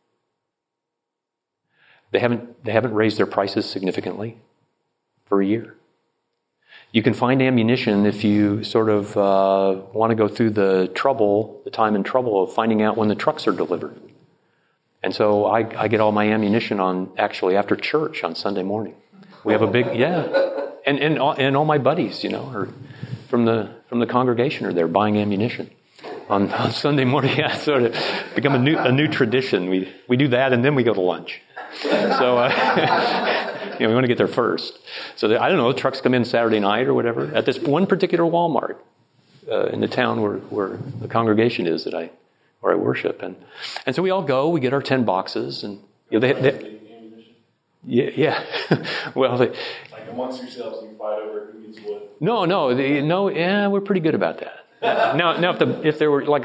They haven't raised their prices significantly for a year. You can find ammunition if you sort of want to go through the time and trouble of finding out when the trucks are delivered. And so I get all my ammunition actually after church on Sunday morning. We have a big, and all my buddies, are from the congregation are there buying ammunition on Sunday morning. Yeah, sort of become a new tradition. We do that and then we go to lunch. So we want to get there first. So I don't know, trucks come in Saturday night or whatever at this one particular Walmart in the town where the congregation is where I worship, and so we all go. We get our 10 boxes, and yeah. Well, like amongst yourselves, you fight over who gets what. No. Yeah, we're pretty good about that. Now, if there were like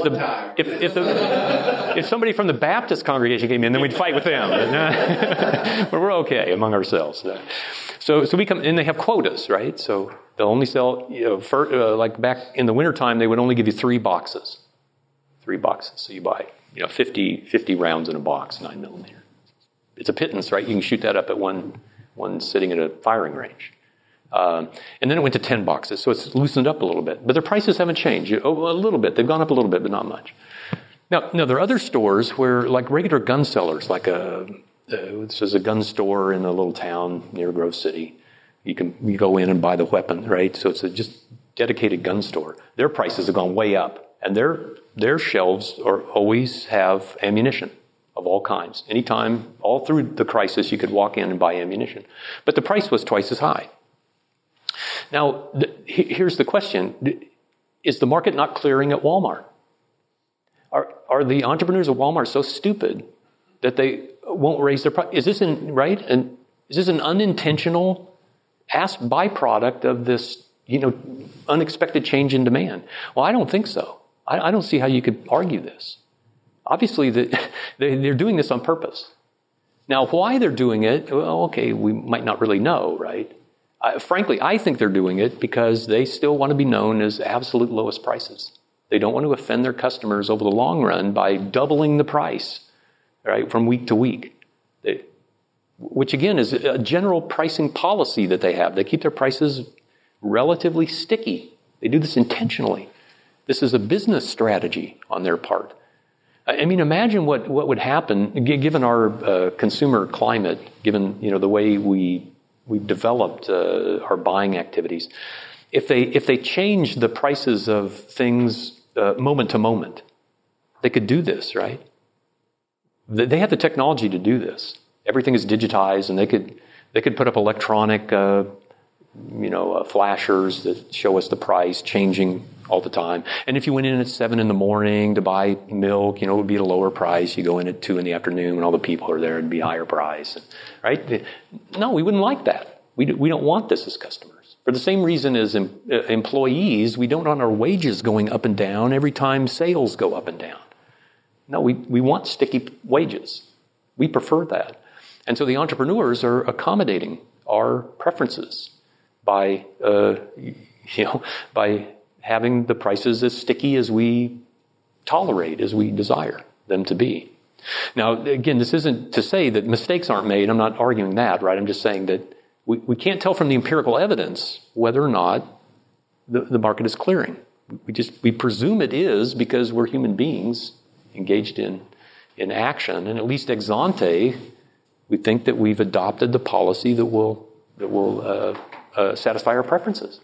if somebody from the Baptist congregation came in, then we'd fight with them. But we're okay among ourselves. So we come, and they have quotas, right? So they'll only sell, like back in the wintertime, they would only give you 3 boxes. 3 boxes. So you buy, 50 rounds in a box, 9mm. It's a pittance, right? You can shoot that up at one sitting at a firing range. And then it went to 10 boxes, so it's loosened up a little bit. But their prices haven't changed. A little bit. They've gone up a little bit, but not much. Now there are other stores where, like regular gun sellers, like this is a gun store in a little town near Grove City. You go in and buy the weapon, right? So it's a just dedicated gun store. Their prices have gone way up, and their shelves always have ammunition of all kinds. Anytime, all through the crisis, you could walk in and buy ammunition. But the price was twice as high. Now, here's the question. Is the market not clearing at Walmart? Are the entrepreneurs of Walmart so stupid that they won't raise their price? Is this right? And is this an unintentional byproduct of this, unexpected change in demand? Well, I don't think so. I don't see how you could argue this. Obviously, they're doing this on purpose. Now, why they're doing it, well, okay, we might not really know, right? Frankly, I think they're doing it because they still want to be known as absolute lowest prices. They don't want to offend their customers over the long run by doubling the price, right, from week to week. Which, again, is a general pricing policy that they have. They keep their prices relatively sticky. They do this intentionally. This is a business strategy on their part. I mean, imagine what would happen, given our consumer climate, given the way we've developed our buying activities. If they change the prices of things moment to moment. They could do this, right? They have the technology to do this. Everything is digitized, and they could put up electronic, flashers that show us the price changing all the time. And if you went in at 7 a.m. to buy milk, it would be at a lower price. You go in at 2 p.m, and all the people are there, it'd be a higher price, right? No, we wouldn't like that. We don't want this as customers. For the same reason as employees, we don't want our wages going up and down every time sales go up and down. No, we want sticky wages. We prefer that. And so the entrepreneurs are accommodating our preferences by having the prices as sticky as we tolerate, as we desire them to be. Now, again, this isn't to say that mistakes aren't made. I'm not arguing that, right? I'm just saying that we can't tell from the empirical evidence whether or not the market is clearing. We presume it is because we're human beings engaged in action, and at least ex ante, we think that we've adopted the policy that will satisfy our preferences.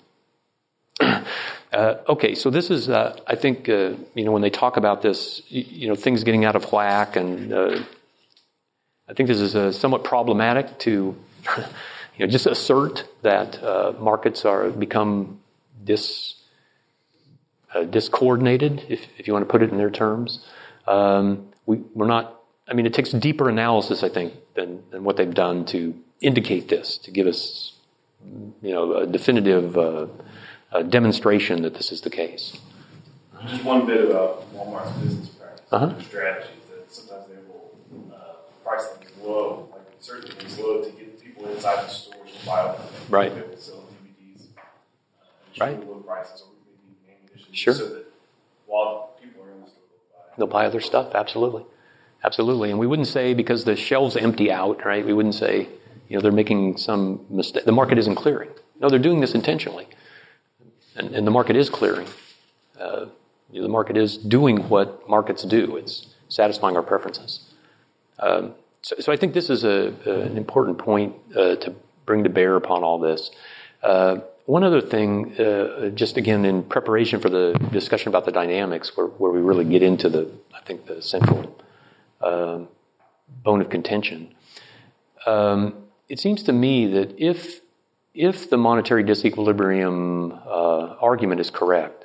Okay, so this is, I think, when they talk about this, things getting out of whack, and I think this is somewhat problematic to, just assert that markets become discoordinated, if you want to put it in their terms. We're not. I mean, it takes deeper analysis, I think, than what they've done to indicate this, to give us, a definitive demonstration that this is the case. Just one bit about Walmart's business practice, their strategies, that sometimes they will price things low, like certain things low, to get people inside the stores to buy them. Right. They will sell DVDs, right. Low prices, or maybe ammunition, sure. So that while people are in the store, they'll buy other stuff. Absolutely. Absolutely. And we wouldn't say because the shelves empty out, right? We wouldn't say, they're making some mistake. The market isn't clearing. No, they're doing this intentionally. And the market is clearing. The market is doing what markets do. It's satisfying our preferences. So I think this is an important point to bring to bear upon all this. One other thing, just again in preparation for the discussion about the dynamics, where we really get into the central bone of contention. It seems to me that if the monetary disequilibrium argument is correct,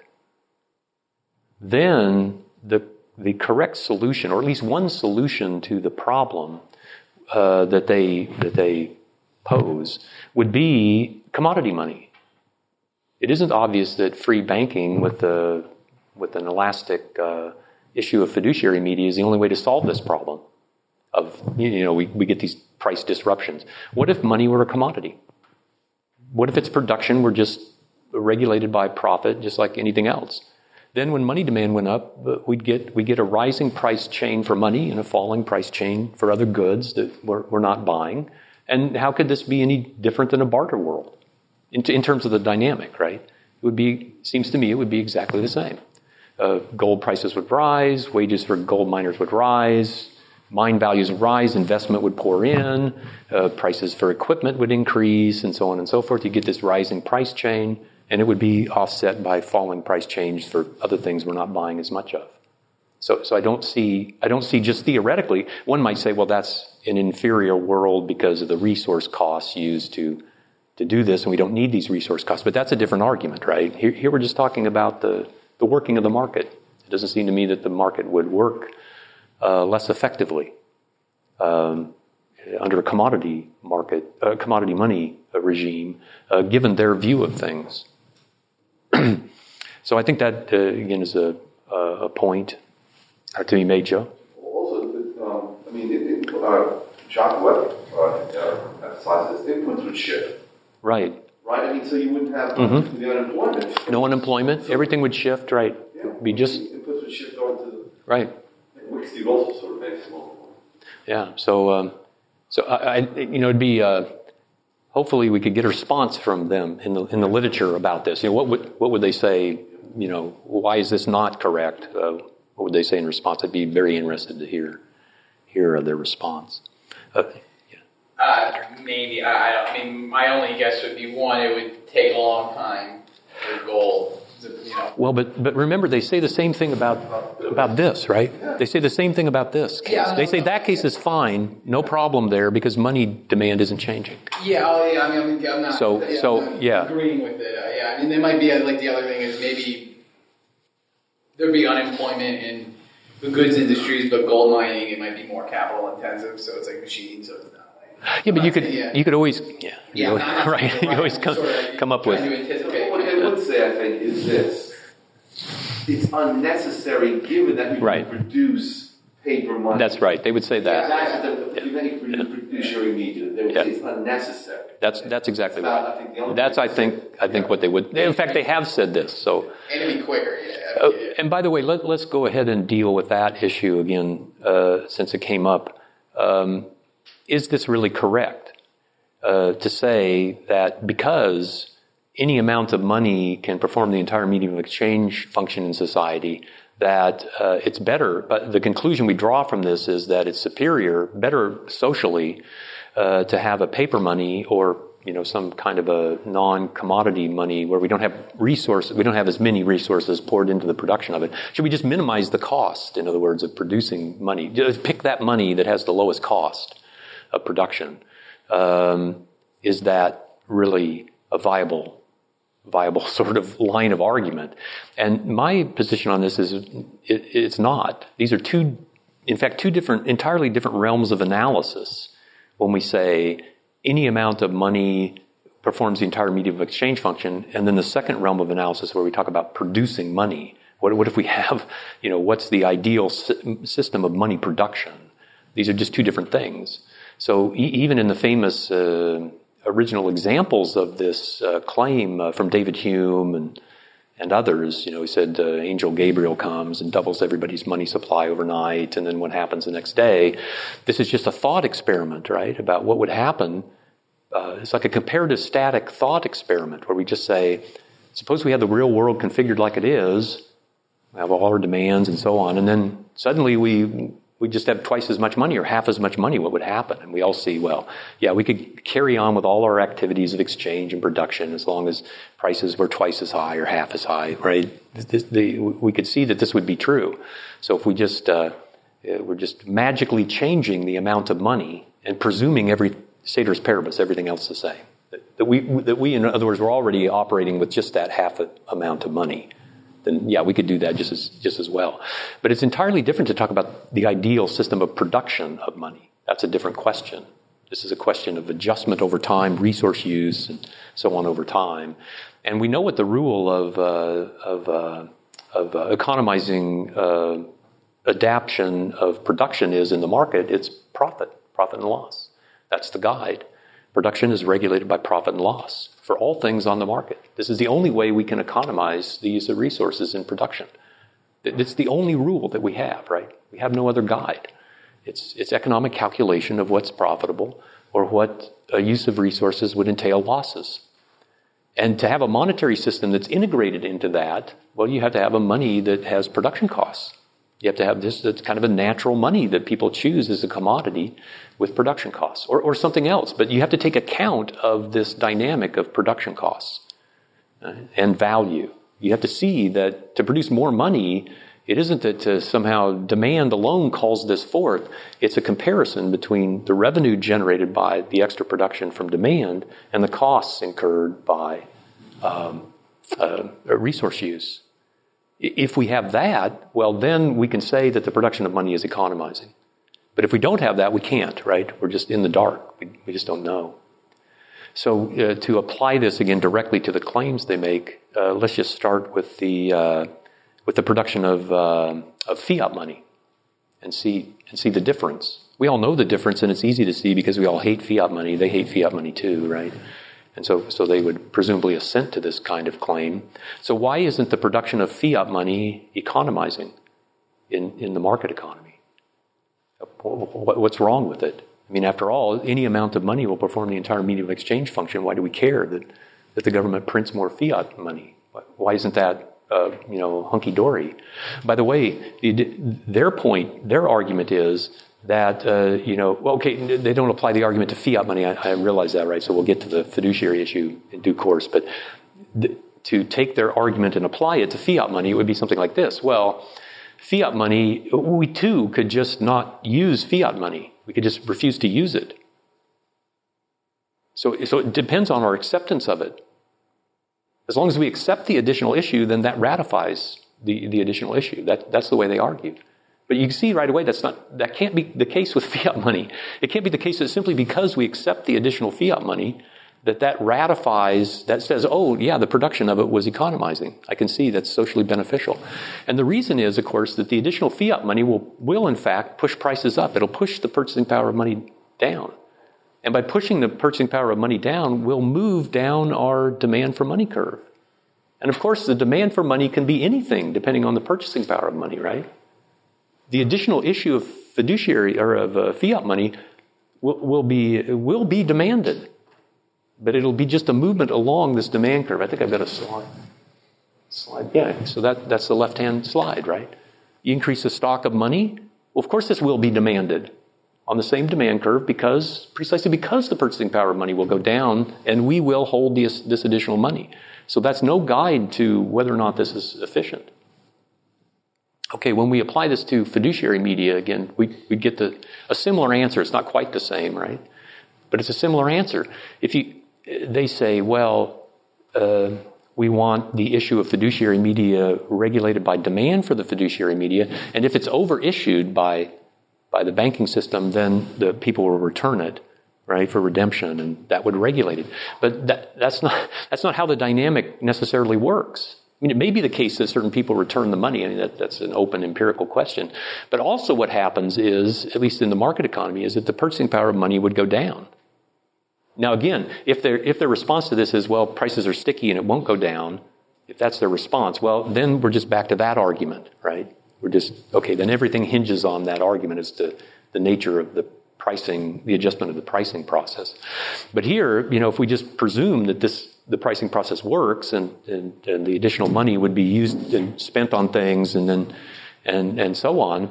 then the correct solution, or at least one solution to the problem that they pose, would be commodity money. It isn't obvious that free banking with an elastic issue of fiduciary media is the only way to solve this problem. We get these price disruptions. What if money were a commodity? What if its production were just regulated by profit, just like anything else? Then when money demand went up, we get a rising price chain for money and a falling price chain for other goods that we're not buying. And how could this be any different than a barter world in terms of the dynamic, right? Seems to me it would be exactly the same. Gold prices would rise, wages for gold miners would rise, mine values would rise, investment would pour in, prices for equipment would increase, and so on and so forth. You get this rising price chain, and it would be offset by falling price change for other things we're not buying as much of. So I don't see just theoretically, one might say, well, that's an inferior world because of the resource costs used to do this, and we don't need these resource costs. But that's a different argument, right? Here we're just talking about the working of the market. It doesn't seem to me that the market would work less effectively under a commodity money regime, given their view of things. So I think that again is a point to be made, Joe. Also, John Webb emphasizes inputs would shift. Right. Right. I mean, so you wouldn't have the unemployment. No unemployment. Everything would shift. Right. Yeah. Be just inputs would shift on to the right. Which Steve also sort of makes a little. Yeah. So it'd be. Hopefully, we could get a response from them in the literature about this. What would they say? Why is this not correct? What would they say in response? I'd be very interested to hear their response. Maybe. I mean, my only guess would be one, it would take a long time for gold Well, but remember, they say the same thing about this, right? They say the same thing about this case. Yeah, they say that case is fine, no problem there, because money demand isn't changing. Yeah, I'm not. I'm yeah. agreeing with it. I mean, there might be like the other thing is maybe there'd be unemployment in the goods industries, but gold mining it might be more capital intensive, so it's like machines, so it's not. Yeah, but you could always right. You always come up with. What I would say, I think, is this: it's unnecessary, given that we can produce paper money. That's right. They would say that. The fiduciary media, they would say it's unnecessary. That's exactly right. That's I think what they would. In fact, they have said this. So and it'd be quicker. And by the way, let's go ahead and deal with that issue again, since it came up. Is this really correct to say that because any amount of money can perform the entire medium of exchange function in society, that it's better? But the conclusion we draw from this is that it's superior, better socially, to have a paper money or some kind of a non-commodity money where we don't have as many resources poured into the production of it. Should we just minimize the cost, in other words, of producing money? Just pick that money that has the lowest cost of production. Is that really a viable sort of line of argument? And my position on this is it's not. These are two entirely different realms of analysis when we say any amount of money performs the entire medium of exchange function, and then the second realm of analysis where we talk about producing money. What if we have, what's the ideal system of money production? These are just two different things. So even in the famous original examples of this claim from David Hume and others, he said Angel Gabriel comes and doubles everybody's money supply overnight, and then what happens the next day? This is just a thought experiment, right, about what would happen. It's like a comparative static thought experiment where we just say, suppose we have the real world configured like it is, we have all our demands and so on, and then suddenly we just have twice as much money or half as much money, what would happen? And we all see, we could carry on with all our activities of exchange and production as long as prices were twice as high or half as high, right? We could see that this would be true. So if we we're just magically changing the amount of money and presuming ceteris paribus, everything else the same. That we, in other words, we're already operating with just that half amount of money. Then we could do that just as well. But it's entirely different to talk about the ideal system of production of money. That's a different question. This is a question of adjustment over time, resource use, and so on over time. And we know what the rule of economizing adaptation of production is in the market. It's profit and loss. That's the guide. Production is regulated by profit and loss for all things on the market. This is the only way we can economize the use of resources in production. It's the only rule that we have, right? We have no other guide. It's economic calculation of what's profitable or what a use of resources would entail losses. And to have a monetary system that's integrated into that, you have to have a money that has production costs. You have to have this, that's kind of a natural money that people choose as a commodity with production costs or something else. But you have to take account of this dynamic of production costs and value. You have to see that to produce more money, it isn't that somehow demand alone calls this forth. It's a comparison between the revenue generated by the extra production from demand and the costs incurred by resource use. If we have that, then we can say that the production of money is economizing. But if we don't have that, we can't, right? We're just in the dark. We just don't know. So to apply this again directly to the claims they make, let's just start with the production of fiat money and see the difference. We all know the difference, and it's easy to see because we all hate fiat money. They hate fiat money too, right? And so they would presumably assent to this kind of claim. So why isn't the production of fiat money economizing in the market economy? What's wrong with it? I mean, after all, any amount of money will perform the entire medium of exchange function. Why do we care that the government prints more fiat money? Why isn't that hunky-dory? By the way, their argument is that, they don't apply the argument to fiat money. I realize that, right? So we'll get to the fiduciary issue in due course. But to take their argument and apply it to fiat money, it would be something like this. Well, fiat money, we too could just not use fiat money. We could just refuse to use it. So it depends on our acceptance of it. As long as we accept the additional issue, then that ratifies the additional issue. That's the way they argue. But you can see right away that can't be the case with fiat money. It can't be the case that simply because we accept the additional fiat money that ratifies, that says, oh yeah, the production of it was economizing. I can see that's socially beneficial. And the reason is, of course, that the additional fiat money will in fact push prices up. It'll push the purchasing power of money down. And by pushing the purchasing power of money down, we'll move down our demand for money curve. And of course, the demand for money can be anything depending on the purchasing power of money, right? The additional issue of fiduciary or of fiat money will be demanded, but it'll be just a movement along this demand curve. I think I've got a slide. Yeah, so that's the left-hand slide, right? You increase the stock of money. Well, of course, this will be demanded on the same demand curve precisely because the purchasing power of money will go down and we will hold this additional money. So that's no guide to whether or not this is efficient. Okay, when we apply this to fiduciary media, again, we get a similar answer. It's not quite the same, right? But it's a similar answer. They say, well, we want the issue of fiduciary media regulated by demand for the fiduciary media, and if it's overissued by the banking system, then the people will return it, right, for redemption, and that would regulate it. But that's not how the dynamic necessarily works. I mean, it may be the case that certain people return the money. I mean, that's an open empirical question. But also what happens is, at least in the market economy, is that the purchasing power of money would go down. Now, again, if their response to this is, well, prices are sticky and it won't go down, if that's their response, well, then we're just back to that argument, right? We're just, okay, then everything hinges on that argument as to the nature of the pricing, the adjustment of the pricing process. But here, if we just presume that the pricing process works and the additional money would be used and spent on things and so on,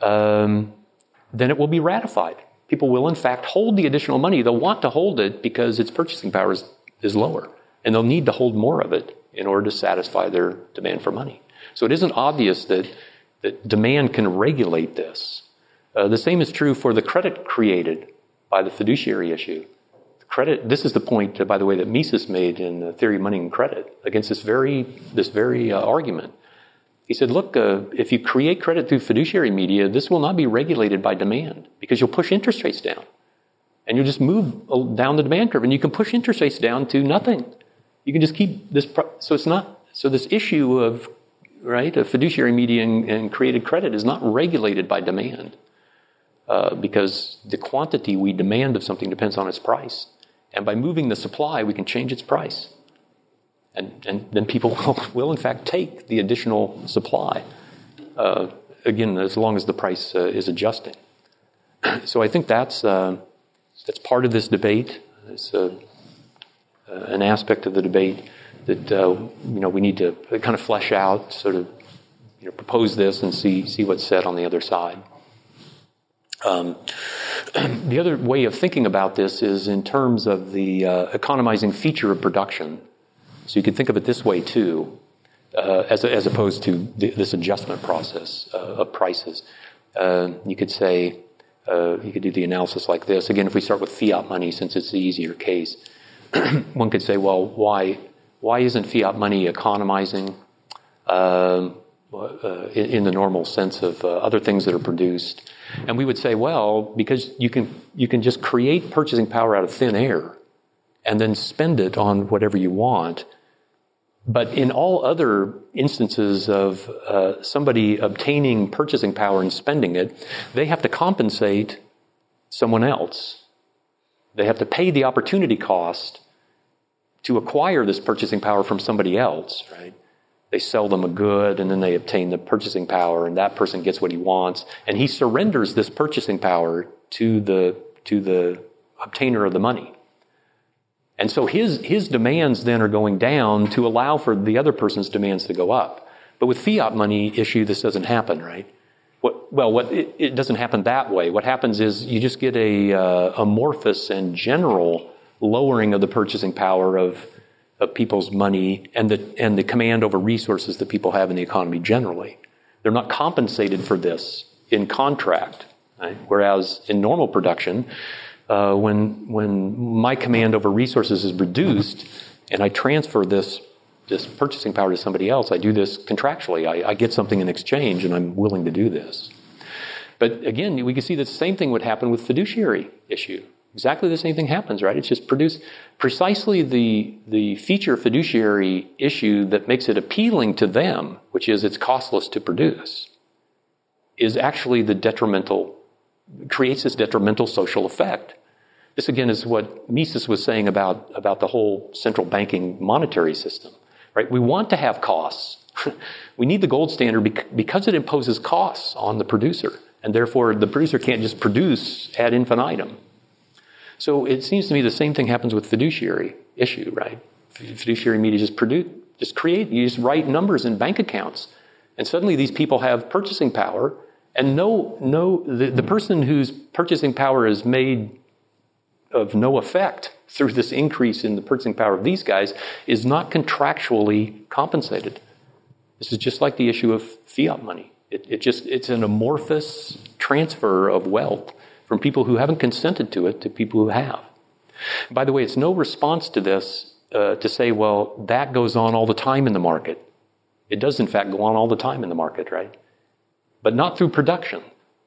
then it will be ratified. People will, in fact, hold the additional money. They'll want to hold it because its purchasing power is lower, and they'll need to hold more of it in order to satisfy their demand for money. So it isn't obvious that demand can regulate this. The same is true for the credit created by the fiduciary issue. This is the point, by the way, that Mises made in the Theory of Money and Credit against this very argument. He said, look, if you create credit through fiduciary media, this will not be regulated by demand because you'll push interest rates down. And you'll just move down the demand curve, and you can push interest rates down to nothing. You can just keep this. So this issue of fiduciary media and created credit is not regulated by demand because the quantity we demand of something depends on its price. And by moving the supply, we can change its price. And then people will in fact take the additional supply, again, as long as the price is adjusting. So I think that's part of this debate. It's an aspect of the debate that we need to kind of flesh out, sort of propose this and see what's said on the other side. The other way of thinking about this is in terms of the economizing feature of production. So you could think of it this way too, as opposed to this adjustment process of prices. You could say, you could do the analysis like this. Again, if we start with fiat money, since it's the easier case, one could say, well, why isn't fiat money economizing in the normal sense of other things that are produced? And we would say, well, because you can just create purchasing power out of thin air and then spend it on whatever you want. But in all other instances of somebody obtaining purchasing power and spending it, they have to compensate someone else. They have to pay the opportunity cost to acquire this purchasing power from somebody else, right? They sell them a good, and then they obtain the purchasing power, and that person gets what he wants, and he surrenders this purchasing power to the obtainer of the money. And so his demands then are going down to allow for the other person's demands to go up. But with fiat money issue, this doesn't happen, right? It doesn't happen that way. What happens is you just get a amorphous and general lowering of the purchasing power of of people's money and the command over resources that people have in the economy generally. They're not compensated for this in contract, right? Whereas in normal production, when my command over resources is reduced and I transfer this purchasing power to somebody else, I do this contractually. I get something in exchange and I'm willing to do this. But again, we can see the same thing would happen with fiduciary issue. Exactly the same thing happens, right? It's just precisely the feature fiduciary issue that makes it appealing to them, which is it's costless to produce, is actually creates this detrimental social effect. This again is what Mises was saying about the whole central banking monetary system, right? We want to have costs. We need the gold standard because it imposes costs on the producer, and therefore the producer can't just produce ad infinitum. So it seems to me the same thing happens with fiduciary issue, right? Fiduciary media you just write numbers in bank accounts, and suddenly these people have purchasing power, and the person whose purchasing power is made of no effect through this increase in the purchasing power of these guys is not contractually compensated. This is just like the issue of fiat money. It's an amorphous transfer of wealth from people who haven't consented to it to people who have. By the way, it's no response to this to say, well, that goes on all the time in the market. It does, in fact, go on all the time in the market, right? But not through production.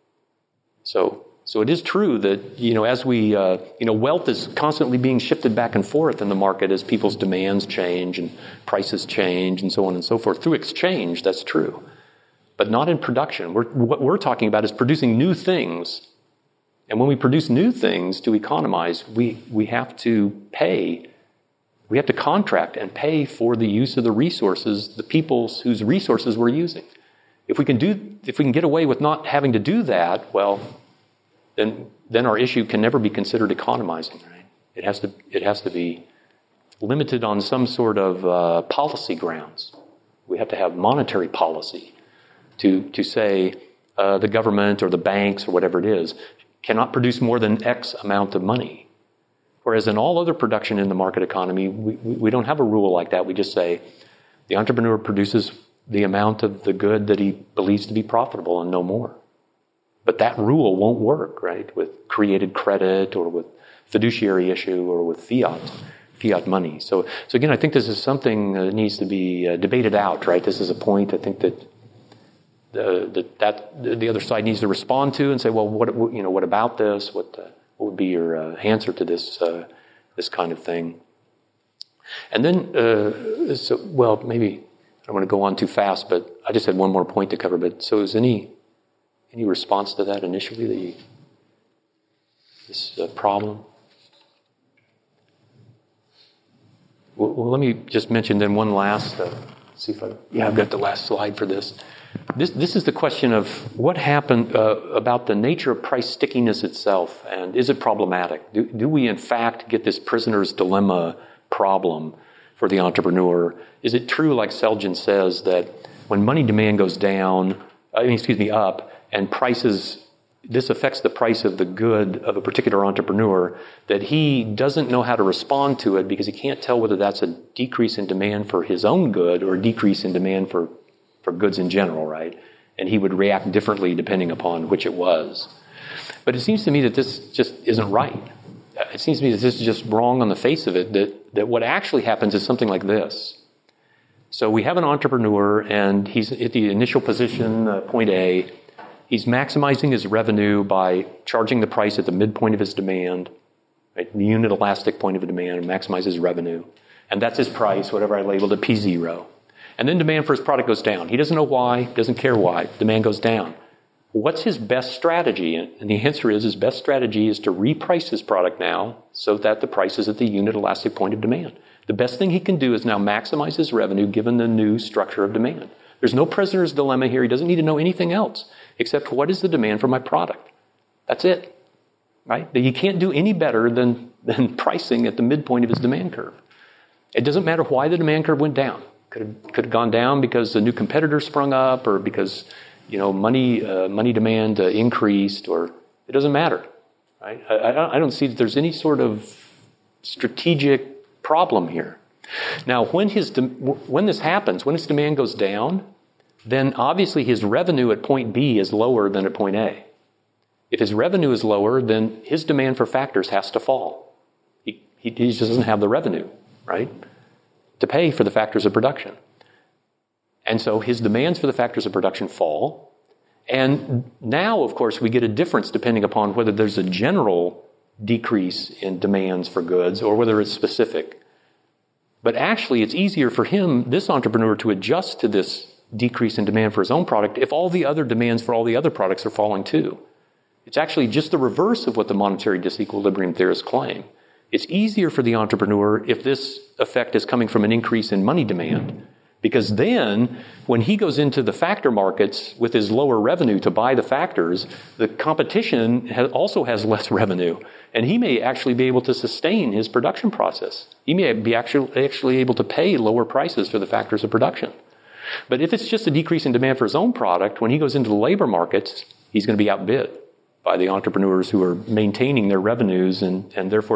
So it is true that, as we, wealth is constantly being shifted back and forth in the market as people's demands change and prices change and so on and so forth. Through exchange, that's true. But not in production. What we're talking about is producing new things. And when we produce new things to economize, we have to pay. We have to contract and pay for the use of the resources, the peoples whose resources we're using. If we can get away with not having to do that, well, then our issue can never be considered economizing, right? It has to be limited on some sort of policy grounds. We have to have monetary policy to say the government or the banks or whatever it is cannot produce more than X amount of money. Whereas in all other production in the market economy, we don't have a rule like that. We just say the entrepreneur produces the amount of the good that he believes to be profitable and no more. But that rule won't work, right, with created credit or with fiduciary issue or with fiat money. So again, I think this is something that needs to be debated out, right? This is a point I think that the other side needs to respond to and say, well, what about this? What would be your answer to this kind of thing? And then, maybe I don't want to go on too fast, but I just had one more point to cover. But so is any response to that initially? This problem? Well, let me just mention then one last. I've got the last slide for this. This is the question of what happened about the nature of price stickiness itself, and is it problematic? Do we in fact get this prisoner's dilemma problem for the entrepreneur? Is it true, like Selgin says, that when money demand goes up, and this affects the price of the good of a particular entrepreneur, that he doesn't know how to respond to it because he can't tell whether that's a decrease in demand for his own good or a decrease in demand for goods in general, right? And he would react differently depending upon which it was. But it seems to me that this just isn't right. It seems to me that this is just wrong on the face of it, that what actually happens is something like this. So we have an entrepreneur, and he's at the initial position, point A. He's maximizing his revenue by charging the price at the midpoint of his demand, right? The unit elastic point of demand, maximizes revenue. And that's his price, whatever I labeled it, P0. And then demand for his product goes down. He doesn't know why, doesn't care why. Demand goes down. What's his best strategy? And the answer is his best strategy is to reprice his product now so that the price is at the unit elastic point of demand. The best thing he can do is now maximize his revenue given the new structure of demand. There's no prisoner's dilemma here. He doesn't need to know anything else except what is the demand for my product. That's it, right? He can't do any better than pricing at the midpoint of his demand curve. It doesn't matter why the demand curve went down. Could have gone down because a new competitor sprung up, or because money demand increased, or it doesn't matter. Right? I don't see that there's any sort of strategic problem here. Now, when this happens, when his demand goes down, then obviously his revenue at point B is lower than at point A. If his revenue is lower, then his demand for factors has to fall. He just doesn't have the revenue, right, to pay for the factors of production. And so his demands for the factors of production fall. And now, of course, we get a difference depending upon whether there's a general decrease in demands for goods or whether it's specific. But actually, it's easier for him, this entrepreneur, to adjust to this decrease in demand for his own product if all the other demands for all the other products are falling too. It's actually just the reverse of what the monetary disequilibrium theorists claim. It's easier for the entrepreneur if this effect is coming from an increase in money demand, because then when he goes into the factor markets with his lower revenue to buy the factors, the competition also has less revenue, and he may actually be able to sustain his production process. He may be actually able to pay lower prices for the factors of production. But if it's just a decrease in demand for his own product, when he goes into the labor markets, he's going to be outbid by the entrepreneurs who are maintaining their revenues and therefore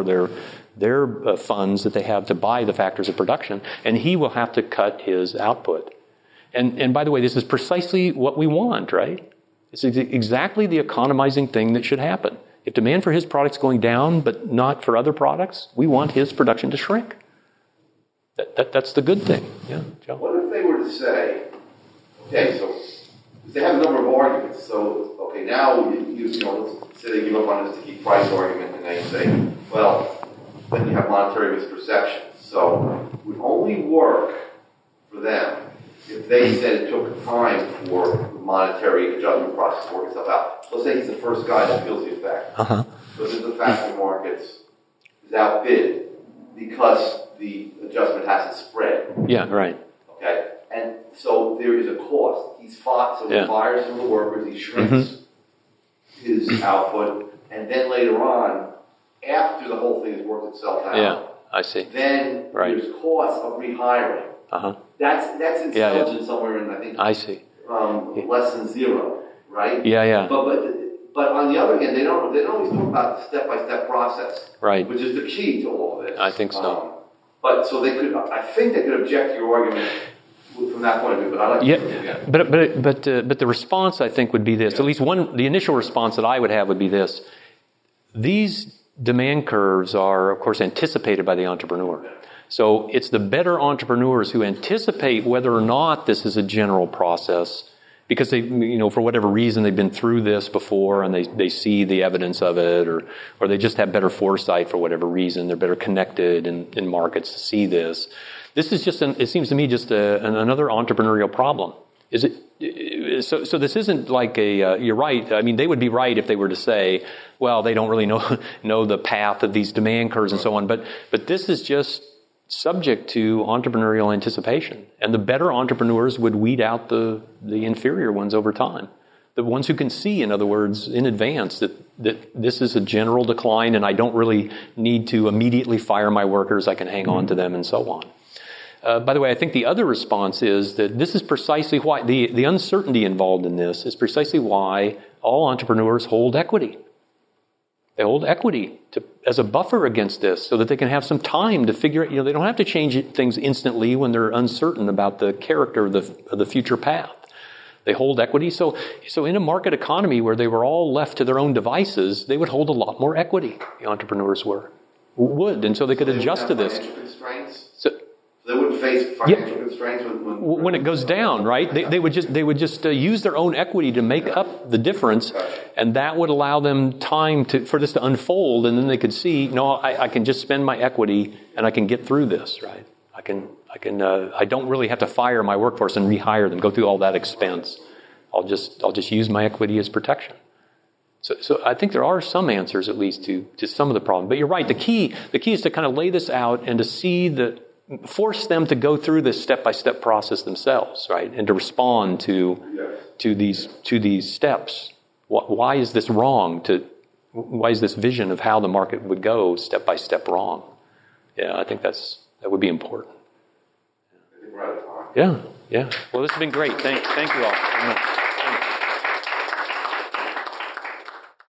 their funds that they have to buy the factors of production, and he will have to cut his output. And by the way, this is precisely what we want, right? It's exactly the economizing thing that should happen. If demand for his product's going down, but not for other products, we want his production to shrink. That's the good thing. Yeah, Joe? What if they were to say, okay, so they have a number of arguments. So, okay, now let's say they give up on this sticky price argument, and they say, well, then you have monetary misperception. So it would only work for them if they said it took time for the monetary adjustment process to work itself out. Let's say he's the first guy that feels the effect. So that the factory markets is outbid because the adjustment hasn't spread. Yeah, right. Okay? And so there is a cost. He fires some of the workers, he shrinks his output, and then later on, after the whole thing has worked itself out, yeah, I see. Then there's cost of rehiring. That's intelligent somewhere in, I think, I see. Less than zero, right? Yeah. But on the other hand, they don't always talk about the step-by-step process, right? Which is the key to all of this. I think so. But so I think they could object to your argument from that point of view. But I like to But the response, I think, would be this. At least the initial response that I would have would be this: these demand curves are, of course, anticipated by the entrepreneur. So it's the better entrepreneurs who anticipate whether or not this is a general process, because they, for whatever reason, they've been through this before and they see the evidence of it, or they just have better foresight for whatever reason. They're better connected in markets to see this. This is just, it seems to me, just another entrepreneurial problem. Is it? So this isn't like you're right. I mean, they would be right if they were to say, well, they don't really know the path of these demand curves and so on. But this is just subject to entrepreneurial anticipation. And the better entrepreneurs would weed out the inferior ones over time. The ones who can see, in other words, in advance that this is a general decline and I don't really need to immediately fire my workers. I can hang on to them and so on. By the way, I think the other response is that this is precisely why the uncertainty involved in this is precisely why all entrepreneurs hold equity. They hold equity as a buffer against this so that they can have some time to figure it. They don't have to change things instantly when they're uncertain about the character of the future path. They hold equity. So in a market economy where they were all left to their own devices, they would hold a lot more equity, the entrepreneurs would. And so they could adjust to this. They wouldn't face financial constraints when it goes down, right? They would just use their own equity to make up the difference, and that would allow them time for this to unfold, and then they could see, no, I can just spend my equity and I can get through this, right? I don't really have to fire my workforce and rehire them, go through all that expense. I'll just use my equity as protection. So I think there are some answers, at least, to some of the problem. But you're right. The key is to kind of lay this out and to see force them to go through this step-by-step process themselves, right? And to respond to these steps. Why is this wrong? Why is this vision of how the market would go step by step wrong? Yeah, I think that would be important. I think we're out of time. Yeah. Well, this has been great. Thank you all very much.